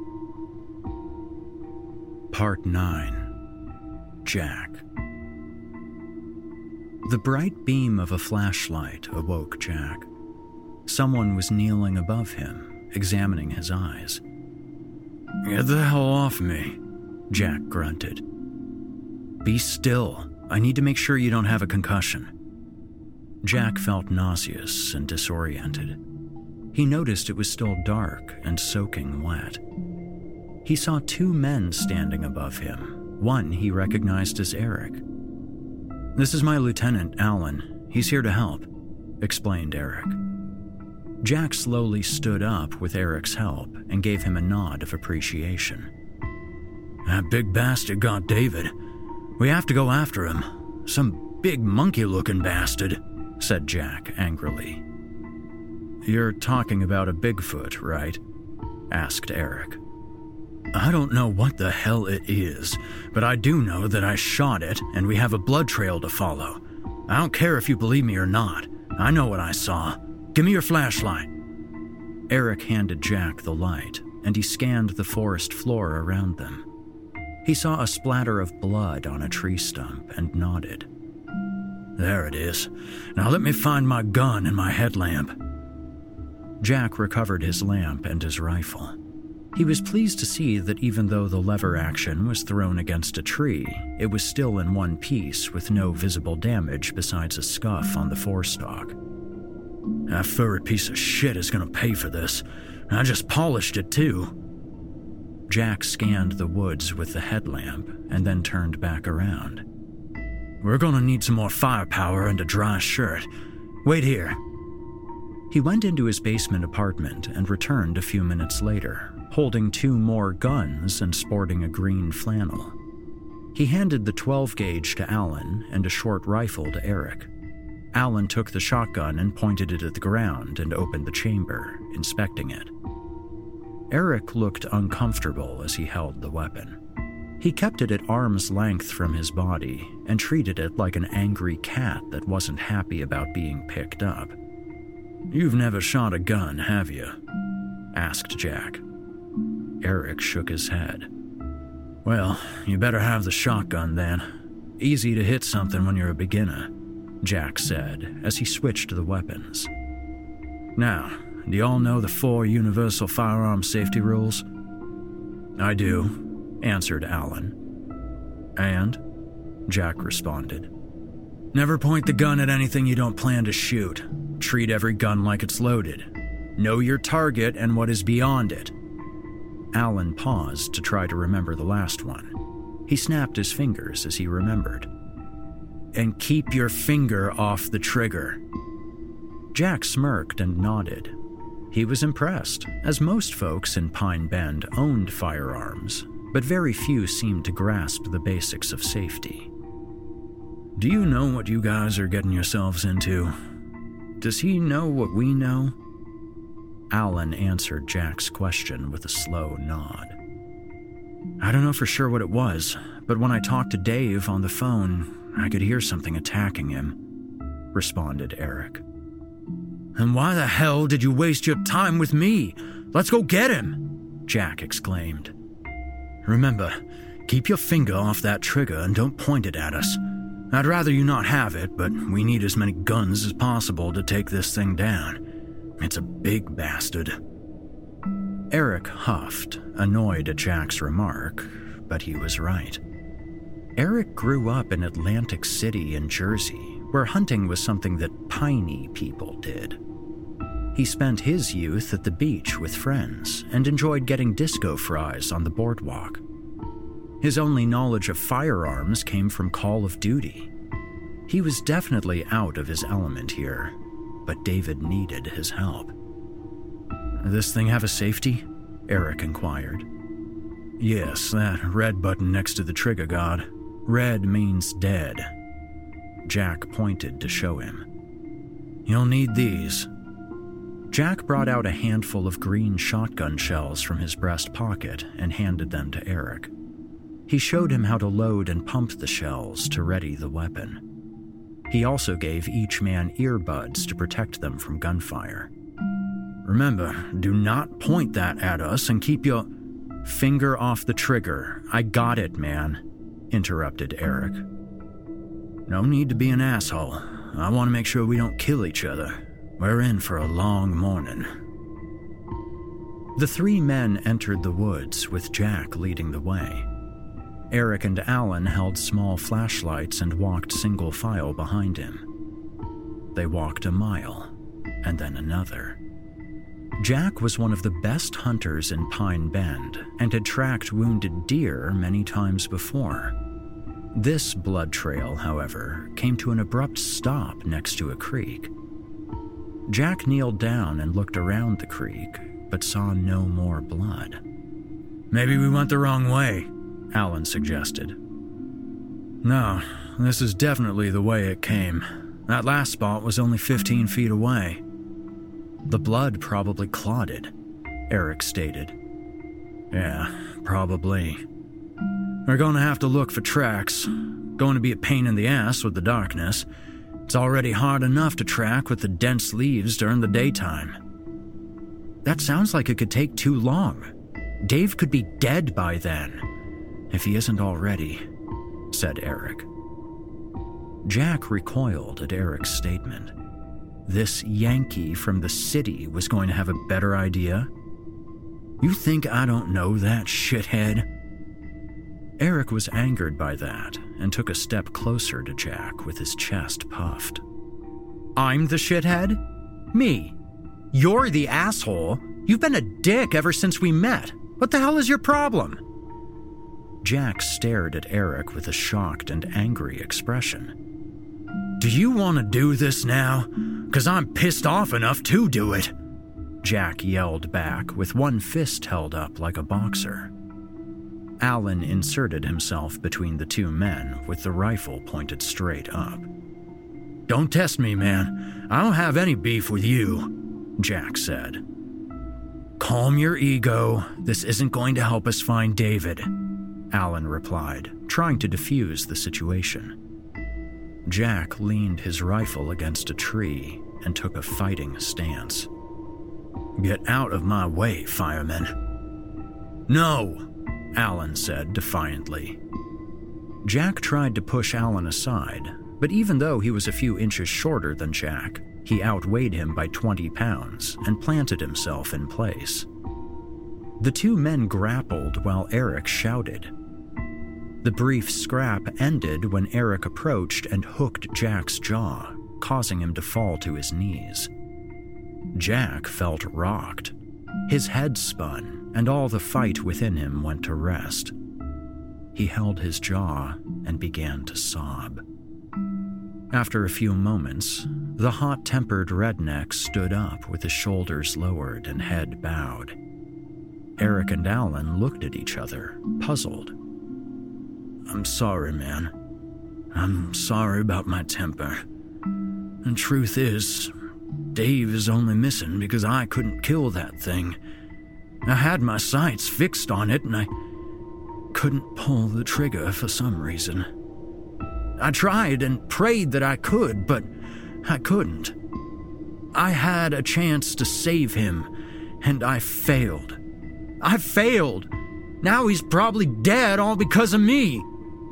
Part 9. Jack. The bright beam of a flashlight awoke Jack. Someone was kneeling above him, examining his eyes. "Get the hell off me," Jack grunted. "Be still. I need to make sure you don't have a concussion." Jack felt nauseous and disoriented. He noticed it was still dark and soaking wet. He saw two men standing above him. One he recognized as Eric. "This is my lieutenant, Alan. He's here to help," explained Eric. Jack slowly stood up with Eric's help and gave him a nod of appreciation. "That big bastard got David. We have to go after him. Some big monkey-looking bastard," said Jack angrily. "You're talking about a Bigfoot, right?" asked Eric. "I don't know what the hell it is, but I do know that I shot it and we have a blood trail to follow. I don't care if you believe me or not. I know what I saw. Give me your flashlight." Eric handed Jack the light, and he scanned the forest floor around them. He saw a splatter of blood on a tree stump and nodded. "There it is. Now let me find my gun and my headlamp." Jack recovered his lamp and his rifle. He was pleased to see that even though the lever action was thrown against a tree, it was still in one piece with no visible damage besides a scuff on the forestalk. "That furry piece of shit is gonna pay for this. I just polished it too." Jack scanned the woods with the headlamp and then turned back around. "We're gonna need some more firepower and a dry shirt. Wait here." He went into his basement apartment and returned a few minutes later, holding 2 more guns and sporting a green flannel. He handed the 12-gauge to Alan and a short rifle to Eric. Alan took the shotgun and pointed it at the ground and opened the chamber, inspecting it. Eric looked uncomfortable as he held the weapon. He kept it at arm's length from his body and treated it like an angry cat that wasn't happy about being picked up. "You've never shot a gun, have you?" asked Jack. Eric shook his head. "Well, you better have the shotgun then. Easy to hit something when you're a beginner," Jack said as he switched the weapons. "Now, do you all know the 4 universal firearm safety rules?" "I do," answered Alan. "And?" Jack responded. "Never point the gun at anything you don't plan to shoot. Treat every gun like it's loaded. Know your target and what is beyond it." Alan paused to try to remember the last one. He snapped his fingers as he remembered. "And keep your finger off the trigger." Jack smirked and nodded. He was impressed, as most folks in Pine Bend owned firearms, but very few seemed to grasp the basics of safety. "Do you know what you guys are getting yourselves into? Does he know what we know?" Alan answered Jack's question with a slow nod. "I don't know for sure what it was, but when I talked to Dave on the phone, I could hear something attacking him," responded Eric. "And why the hell did you waste your time with me? Let's go get him!" Jack exclaimed. "Remember, keep your finger off that trigger and don't point it at us. I'd rather you not have it, but we need as many guns as possible to take this thing down. It's a big bastard." Eric huffed, annoyed at Jack's remark, but he was right. Eric grew up in Atlantic City in Jersey, where hunting was something that piney people did. He spent his youth at the beach with friends and enjoyed getting disco fries on the boardwalk. His only knowledge of firearms came from Call of Duty. He was definitely out of his element here, but David needed his help. "This thing have a safety?" Eric inquired. "Yes, that red button next to the trigger guard. Red means dead." Jack pointed to show him. "You'll need these." Jack brought out a handful of green shotgun shells from his breast pocket and handed them to Eric. He showed him how to load and pump the shells to ready the weapon. He also gave each man earbuds to protect them from gunfire. "Remember, do not point that at us and keep your finger off the trigger. I got it, man," interrupted Eric. "No need to be an asshole. I want to make sure we don't kill each other. We're in for a long morning." The 3 men entered the woods with Jack leading the way. Eric and Alan held small flashlights and walked single file behind him. They walked a mile, and then another. Jack was one of the best hunters in Pine Bend and had tracked wounded deer many times before. This blood trail, however, came to an abrupt stop next to a creek. Jack kneeled down and looked around the creek, but saw no more blood. "Maybe we went the wrong way," Alan suggested. "No, this is definitely the way it came. That last spot was only 15 feet away." "The blood probably clotted," Eric stated. "Yeah, probably. We're going to have to look for tracks. Going to be a pain in the ass with the darkness. It's already hard enough to track with the dense leaves during the daytime." "That sounds like it could take too long. Dave could be dead by then, if he isn't already," said Eric. Jack recoiled at Eric's statement. This Yankee from the city was going to have a better idea? "You think I don't know that, shithead?" Eric was angered by that and took a step closer to Jack with his chest puffed. "I'm the shithead? Me? You're the asshole? You've been a dick ever since we met. What the hell is your problem?" Jack stared at Eric with a shocked and angry expression. "Do you want to do this now? 'Cause I'm pissed off enough to do it." Jack yelled back, with one fist held up like a boxer. Alan inserted himself between the two men with the rifle pointed straight up. "Don't test me, man. I don't have any beef with you," Jack said. "Calm your ego. This isn't going to help us find David," Alan replied, trying to defuse the situation. Jack leaned his rifle against a tree and took a fighting stance. "Get out of my way, fireman." "No," Alan said defiantly. Jack tried to push Alan aside, but even though he was a few inches shorter than Jack, he outweighed him by 20 pounds and planted himself in place. The two men grappled while Eric shouted. The brief scrap ended when Eric approached and hooked Jack's jaw, causing him to fall to his knees. Jack felt rocked. His head spun, and all the fight within him went to rest. He held his jaw and began to sob. After a few moments, the hot-tempered redneck stood up with his shoulders lowered and head bowed. Eric and Alan looked at each other, puzzled. "I'm sorry, man. I'm sorry about my temper. The truth is, Dave is only missing because I couldn't kill that thing. I had my sights fixed on it and I couldn't pull the trigger for some reason. I tried and prayed that I could, but I couldn't. I had a chance to save him, and I failed. I failed! Now he's probably dead all because of me!"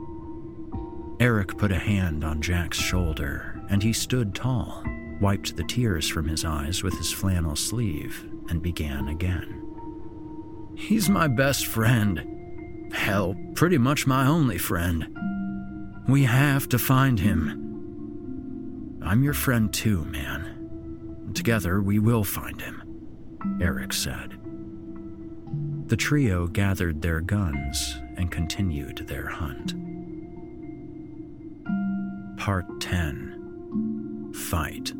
Eric put a hand on Jack's shoulder, and he stood tall, wiped the tears from his eyes with his flannel sleeve, and began again. "He's my best friend. Hell, pretty much my only friend. We have to find him. I'm your friend too, man. Together we will find him," Eric said. The trio gathered their guns and continued their hunt. Part 10. Fight.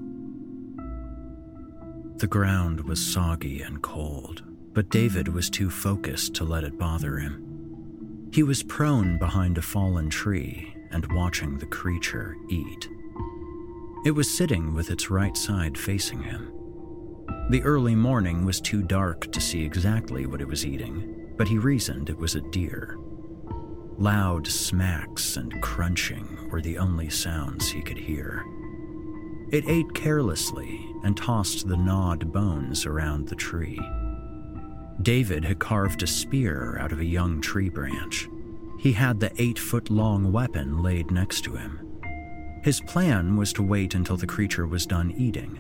The ground was soggy and cold, but David was too focused to let it bother him. He was prone behind a fallen tree and watching the creature eat. It was sitting with its right side facing him. The early morning was too dark to see exactly what it was eating, but he reasoned it was a deer. Loud smacks and crunching were the only sounds he could hear. It ate carelessly and tossed the gnawed bones around the tree. David had carved a spear out of a young tree branch. He had the 8-foot-long weapon laid next to him. His plan was to wait until the creature was done eating.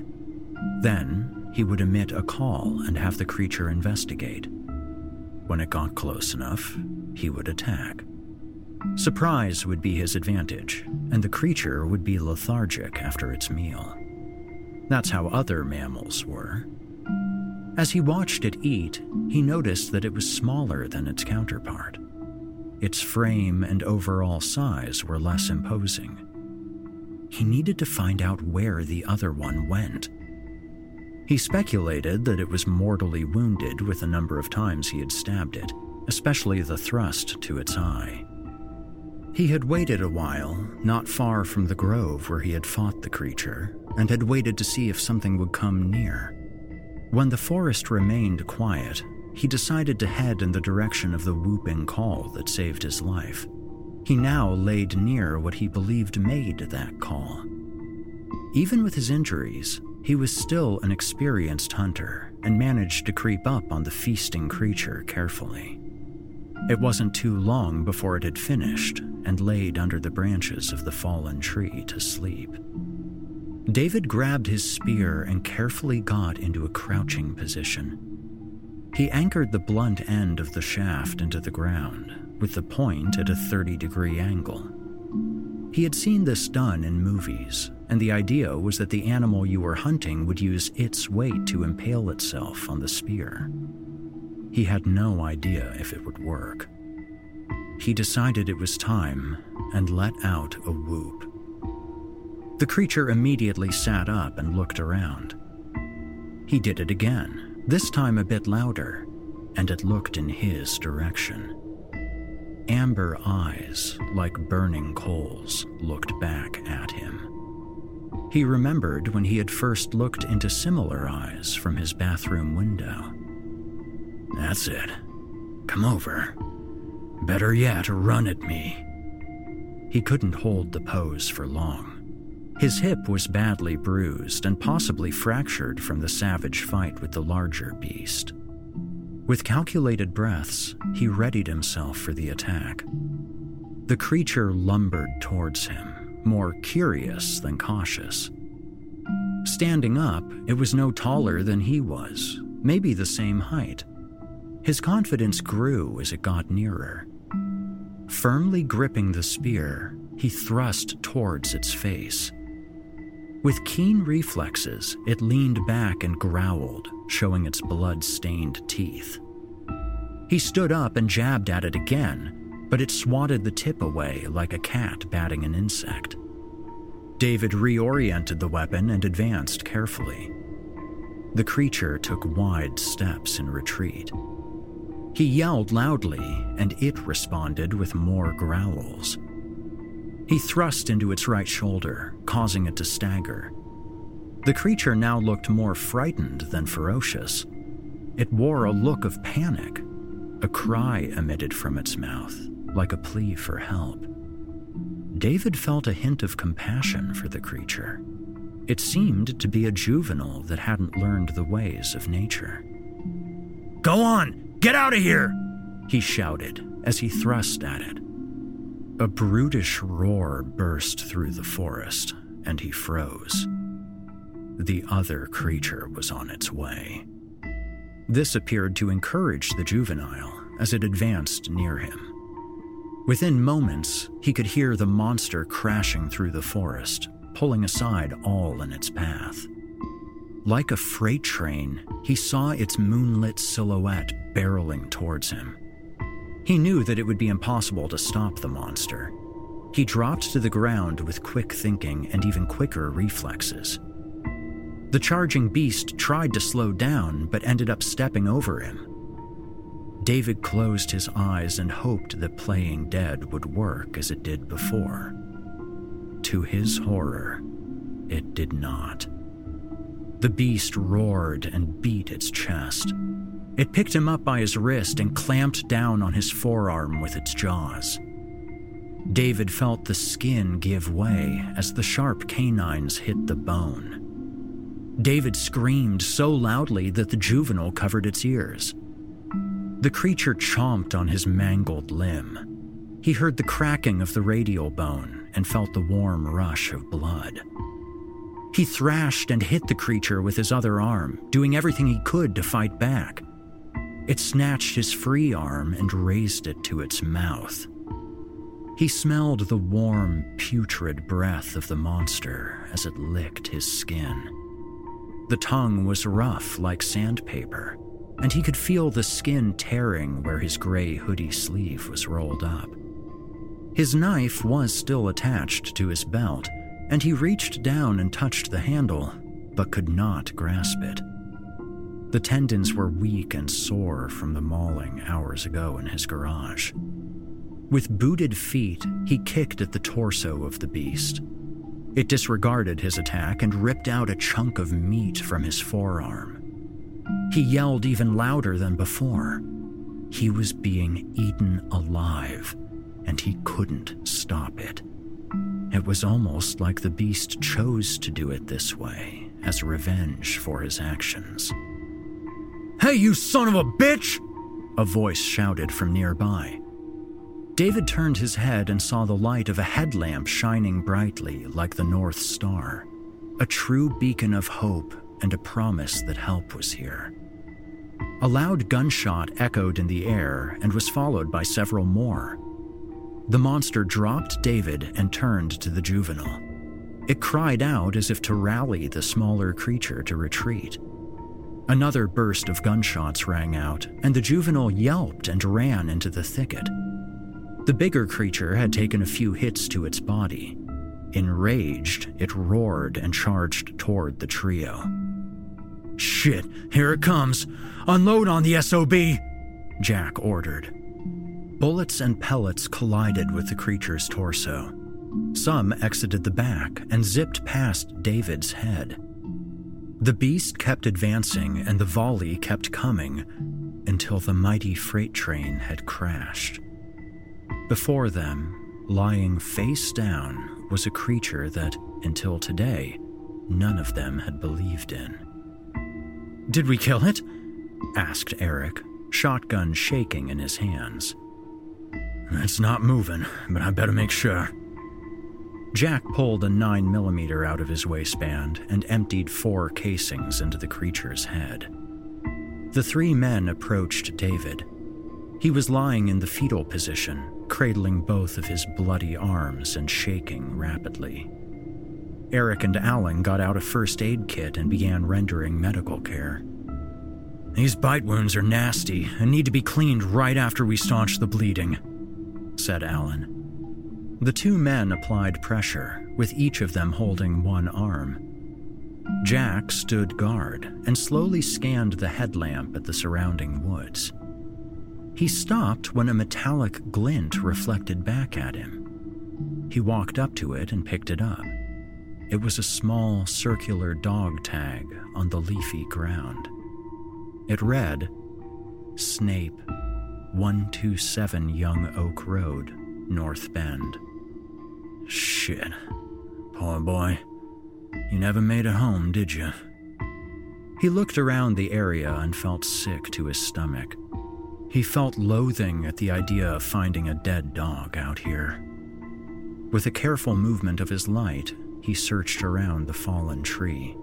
Then he would emit a call and have the creature investigate. When it got close enough, he would attack. Surprise would be his advantage, and the creature would be lethargic after its meal. That's how other mammals were. As he watched it eat, he noticed that it was smaller than its counterpart. Its frame and overall size were less imposing. He needed to find out where the other one went. He speculated that it was mortally wounded with the number of times he had stabbed it, especially the thrust to its eye. He had waited a while, not far from the grove where he had fought the creature, and had waited to see if something would come near. When the forest remained quiet, he decided to head in the direction of the whooping call that saved his life. He now laid near what he believed made that call. Even with his injuries, he was still an experienced hunter and managed to creep up on the feasting creature carefully. It wasn't too long before it had finished and laid under the branches of the fallen tree to sleep. David grabbed his spear and carefully got into a crouching position. He anchored the blunt end of the shaft into the ground, with the point at a 30-degree angle. He had seen this done in movies, and the idea was that the animal you were hunting would use its weight to impale itself on the spear. He had no idea if it would work. He decided it was time and let out a whoop. The creature immediately sat up and looked around. He did it again, this time a bit louder, and it looked in his direction. Amber eyes, like burning coals, looked back at him. He remembered when he had first looked into similar eyes from his bathroom window. That's it. Come over. Better yet, run at me. He couldn't hold the pose for long. His hip was badly bruised and possibly fractured from the savage fight with the larger beast. With calculated breaths, he readied himself for the attack. The creature lumbered towards him, more curious than cautious. Standing up, it was no taller than he was, maybe the same height. His confidence grew as it got nearer. Firmly gripping the spear, he thrust towards its face. With keen reflexes, it leaned back and growled, showing its blood-stained teeth. He stood up and jabbed at it again, but it swatted the tip away like a cat batting an insect. David reoriented the weapon and advanced carefully. The creature took wide steps in retreat. He yelled loudly, and it responded with more growls. He thrust into its right shoulder, causing it to stagger. The creature now looked more frightened than ferocious. It wore a look of panic. A cry emitted from its mouth, like a plea for help. David felt a hint of compassion for the creature. It seemed to be a juvenile that hadn't learned the ways of nature. "Go on! Get out of here!" he shouted as he thrust at it. A brutish roar burst through the forest, and he froze. The other creature was on its way. This appeared to encourage the juvenile as it advanced near him. Within moments, he could hear the monster crashing through the forest, pulling aside all in its path. Like a freight train, he saw its moonlit silhouette barreling towards him. He knew that it would be impossible to stop the monster. He dropped to the ground with quick thinking and even quicker reflexes. The charging beast tried to slow down, but ended up stepping over him. David closed his eyes and hoped that playing dead would work as it did before. To his horror, it did not. The beast roared and beat its chest. It picked him up by his wrist and clamped down on his forearm with its jaws. David felt the skin give way as the sharp canines hit the bone. David screamed so loudly that the juvenile covered its ears. The creature chomped on his mangled limb. He heard the cracking of the radial bone and felt the warm rush of blood. He thrashed and hit the creature with his other arm, doing everything he could to fight back. It snatched his free arm and raised it to its mouth. He smelled the warm, putrid breath of the monster as it licked his skin. The tongue was rough like sandpaper, and he could feel the skin tearing where his gray hoodie sleeve was rolled up. His knife was still attached to his belt, and he reached down and touched the handle, but could not grasp it. The tendons were weak and sore from the mauling hours ago in his garage. With booted feet, he kicked at the torso of the beast. It disregarded his attack and ripped out a chunk of meat from his forearm. He yelled even louder than before. He was being eaten alive, and he couldn't stop it. It was almost like the beast chose to do it this way, as revenge for his actions. "Hey, you son of a bitch!" a voice shouted from nearby. David turned his head and saw the light of a headlamp shining brightly like the North Star, a true beacon of hope and a promise that help was here. A loud gunshot echoed in the air and was followed by several more. The monster dropped David and turned to the juvenile. It cried out as if to rally the smaller creature to retreat. Another burst of gunshots rang out, and the juvenile yelped and ran into the thicket. The bigger creature had taken a few hits to its body. Enraged, it roared and charged toward the trio. "Shit, here it comes. Unload on the SOB," Jack ordered. Bullets and pellets collided with the creature's torso. Some exited the back and zipped past David's head. The beast kept advancing and the volley kept coming until the mighty freight train had crashed. Before them, lying face down, was a creature that, until today, none of them had believed in. "Did we kill it?" asked Eric, shotgun shaking in his hands. "It's not moving, but I better make sure." Jack pulled a 9mm out of his waistband and emptied 4 casings into the creature's head. The 3 men approached David. He was lying in the fetal position, cradling both of his bloody arms and shaking rapidly. Eric and Alan got out a first aid kit and began rendering medical care. "These bite wounds are nasty and need to be cleaned right after we staunch the bleeding," said Alan. The 2 men applied pressure, with each of them holding one arm. Jack stood guard and slowly scanned the headlamp at the surrounding woods. He stopped when a metallic glint reflected back at him. He walked up to it and picked it up. It was a small circular dog tag on the leafy ground. It read, "Snape, 127 Young Oak Road, North Bend." Shit. Poor boy. You never made it home, did you? He looked around the area and felt sick to his stomach. He felt loathing at the idea of finding a dead dog out here. With a careful movement of his light, he searched around the fallen tree.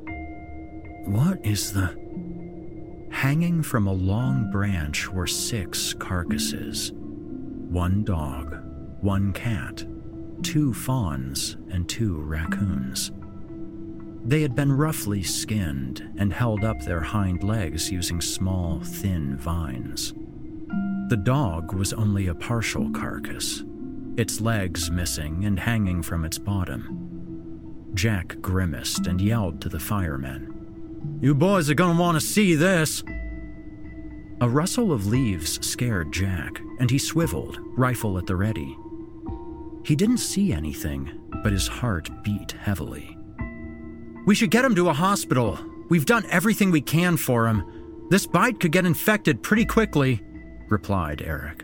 What is the... Hanging from a long branch were 6 carcasses. 1 dog, 1 cat, 2 fawns, and 2 raccoons. They had been roughly skinned and held up their hind legs using small, thin vines. The dog was only a partial carcass, its legs missing and hanging from its bottom. Jack grimaced and yelled to the firemen, "You boys are gonna want to see this!" A rustle of leaves scared Jack, and he swiveled, rifle at the ready. He didn't see anything, but his heart beat heavily. "We should get him to a hospital. We've done everything we can for him. This bite could get infected pretty quickly," replied Eric.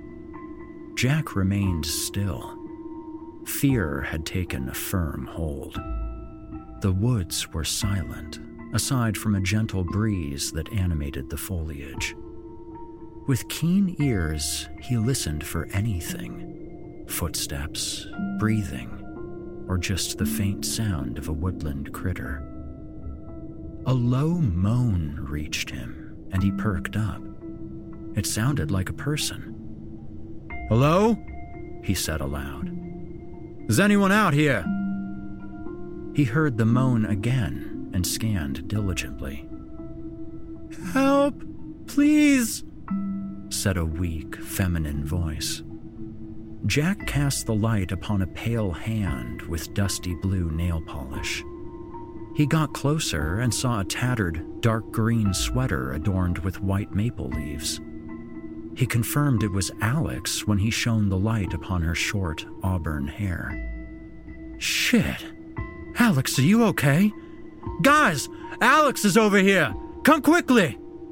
Jack remained still. Fear had taken a firm hold. The woods were silent, aside from a gentle breeze that animated the foliage. With keen ears, he listened for anything. Footsteps, breathing, or just the faint sound of a woodland critter. A low moan reached him, and he perked up. It sounded like a person. "Hello?" he said aloud. "Is anyone out here?" He heard the moan again and scanned diligently. "Help, please," said a weak, feminine voice. Jack cast the light upon a pale hand with dusty blue nail polish. He got closer and saw a tattered, dark green sweater adorned with white maple leaves. He confirmed it was Alex when he shone the light upon her short, auburn hair. "Shit! Alex, are you okay? Guys, Alex is over here! Come quickly!"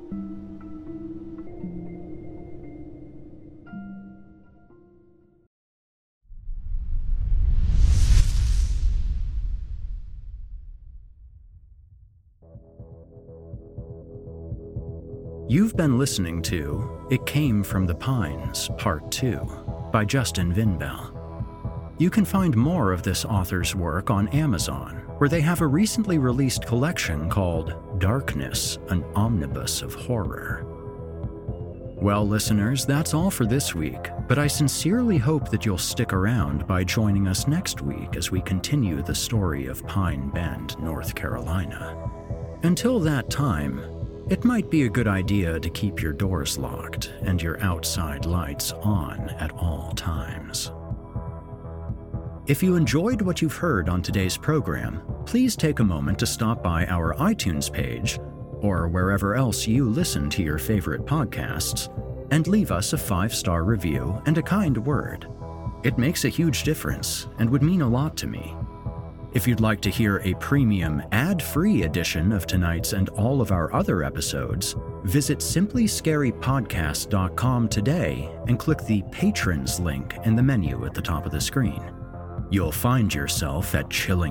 You've been listening to It Came from the Pines, Part 2, by Justin Vinbell. You can find more of this author's work on Amazon, where they have a recently released collection called Darkness, an Omnibus of Horror. Well, listeners, that's all for this week, but I sincerely hope that you'll stick around by joining us next week as we continue the story of Pine Bend, North Carolina. Until that time, it might be a good idea to keep your doors locked and your outside lights on at all times. If you enjoyed what you've heard on today's program, please take a moment to stop by our iTunes page, or wherever else you listen to your favorite podcasts, and leave us a 5-star review and a kind word. It makes a huge difference and would mean a lot to me. If you'd like to hear a premium, ad-free edition of tonight's and all of our other episodes, visit simplyscarypodcast.com today and click the Patrons link in the menu at the top of the screen. You'll find yourself at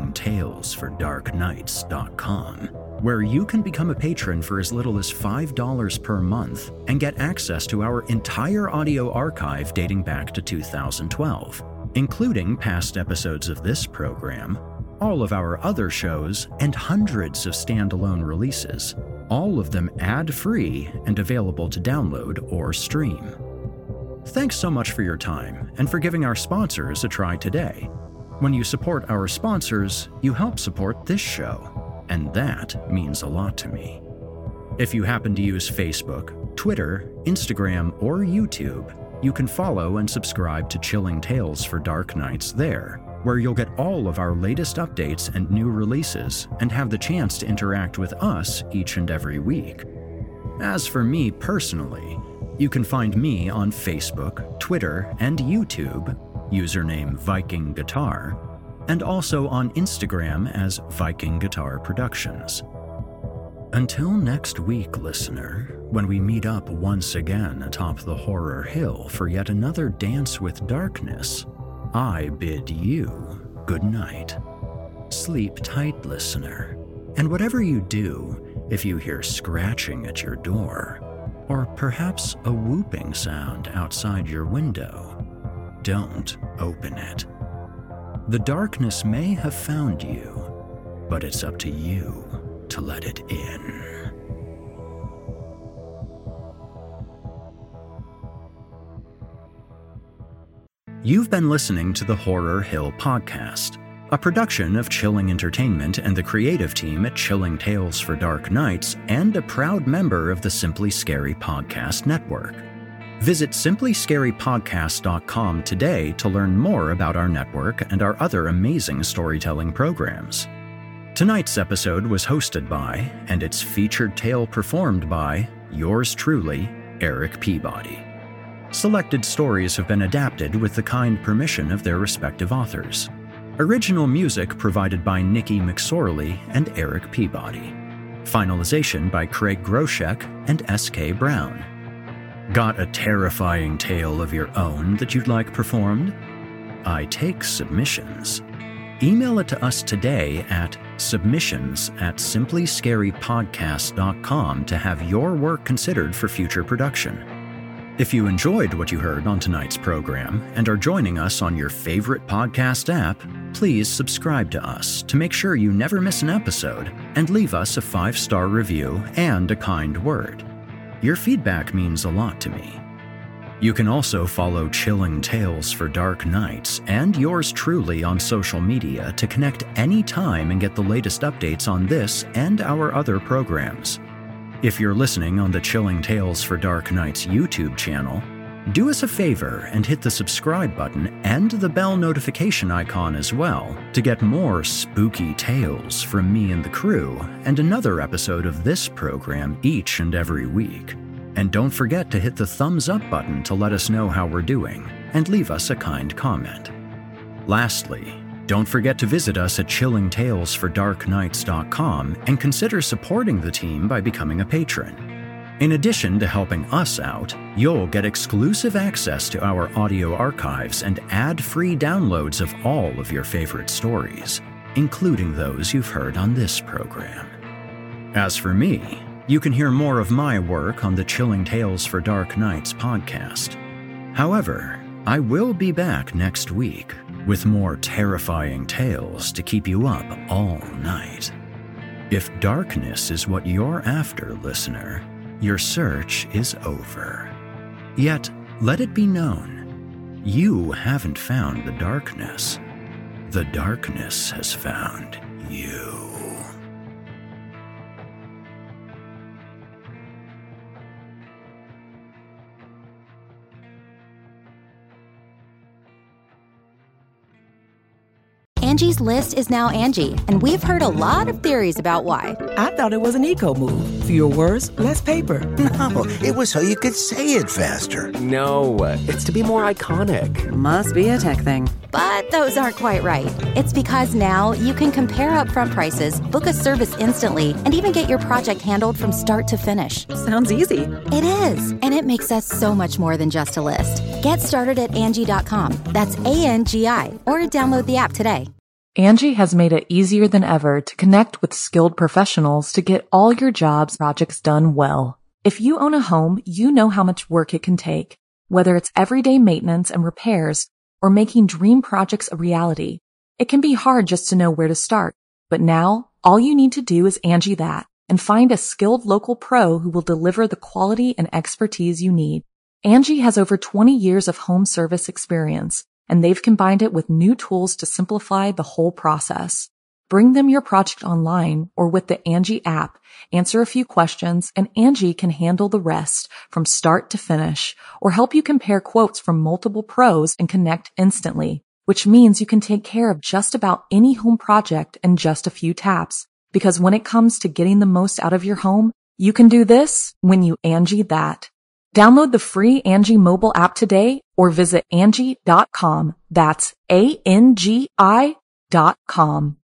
chillingtalesfordarknights.com, where you can become a patron for as little as $5 per month and get access to our entire audio archive dating back to 2012, including past episodes of this program, all of our other shows, and hundreds of standalone releases, all of them ad-free and available to download or stream. Thanks so much for your time and for giving our sponsors a try today. When you support our sponsors, you help support this show, and that means a lot to me. If you happen to use Facebook, Twitter, Instagram, or YouTube, you can follow and subscribe to Chilling Tales for Dark Nights there, where you'll get all of our latest updates and new releases and have the chance to interact with us each and every week. As for me personally, you can find me on Facebook, Twitter, and YouTube, username Viking Guitar, and also on Instagram as Viking Guitar Productions. Until next week, listener, when we meet up once again atop the Horror Hill for yet another Dance with Darkness, I bid you good night. Sleep tight, listener, and whatever you do, if you hear scratching at your door, or perhaps a whooping sound outside your window, don't open it. The darkness may have found you, but it's up to you to let it in. You've been listening to the Horror Hill Podcast, a production of Chilling Entertainment and the creative team at Chilling Tales for Dark Nights, and a proud member of the Simply Scary Podcast Network. Visit simplyscarypodcast.com today to learn more about our network and our other amazing storytelling programs. Tonight's episode was hosted by, and its featured tale performed by, yours truly, Eric Peabody. Selected stories have been adapted with the kind permission of their respective authors. Original music provided by Nikki McSorley and Eric Peabody. Finalization by Craig Groshek and S.K. Brown. Got a terrifying tale of your own that you'd like performed? I take submissions. Email it to us today at submissions@simplyscarypodcast.com to have your work considered for future production. If you enjoyed what you heard on tonight's program and are joining us on your favorite podcast app, please subscribe to us to make sure you never miss an episode and leave us a 5-star review and a kind word. Your feedback means a lot to me. You can also follow Chilling Tales for Dark Nights and yours truly on social media to connect anytime and get the latest updates on this and our other programs. If you're listening on the Chilling Tales for Dark Nights YouTube channel, do us a favor and hit the subscribe button and the bell notification icon as well to get more spooky tales from me and the crew and another episode of this program each and every week. And don't forget to hit the thumbs up button to let us know how we're doing and leave us a kind comment. Lastly, don't forget to visit us at chillingtalesfordarknights.com and consider supporting the team by becoming a patron. In addition to helping us out, you'll get exclusive access to our audio archives and ad-free downloads of all of your favorite stories, including those you've heard on this program. As for me, you can hear more of my work on the Chilling Tales for Dark Nights podcast. However, I will be back next week with more terrifying tales to keep you up all night. If darkness is what you're after, listener, your search is over. Yet, let it be known, you haven't found the darkness. The darkness has found you. Angie's List is now Angie, and we've heard a lot of theories about why. I thought it was an eco move. Fewer words, less paper. No, it was so you could say it faster. No, it's to be more iconic. Must be a tech thing. But those aren't quite right. It's because now you can compare upfront prices, book a service instantly, and even get your project handled from start to finish. Sounds easy. It is, and it makes us so much more than just a list. Get started at Angie.com. That's ANGI, or download the app today. Angie has made it easier than ever to connect with skilled professionals to get all your jobs projects done well. If you own a home, you know how much work it can take, whether it's everyday maintenance and repairs or making dream projects a reality. It can be hard just to know where to start, but now all you need to do is Angie that and find a skilled local pro who will deliver the quality and expertise you need. Angie has over 20 years of home service experience, and they've combined it with new tools to simplify the whole process. Bring them your project online or with the Angie app, answer a few questions, and Angie can handle the rest from start to finish, or help you compare quotes from multiple pros and connect instantly, which means you can take care of just about any home project in just a few taps. Because when it comes to getting the most out of your home, you can do this when you Angie that. Download the free Angie mobile app today or visit Angie.com. That's ANGI.com.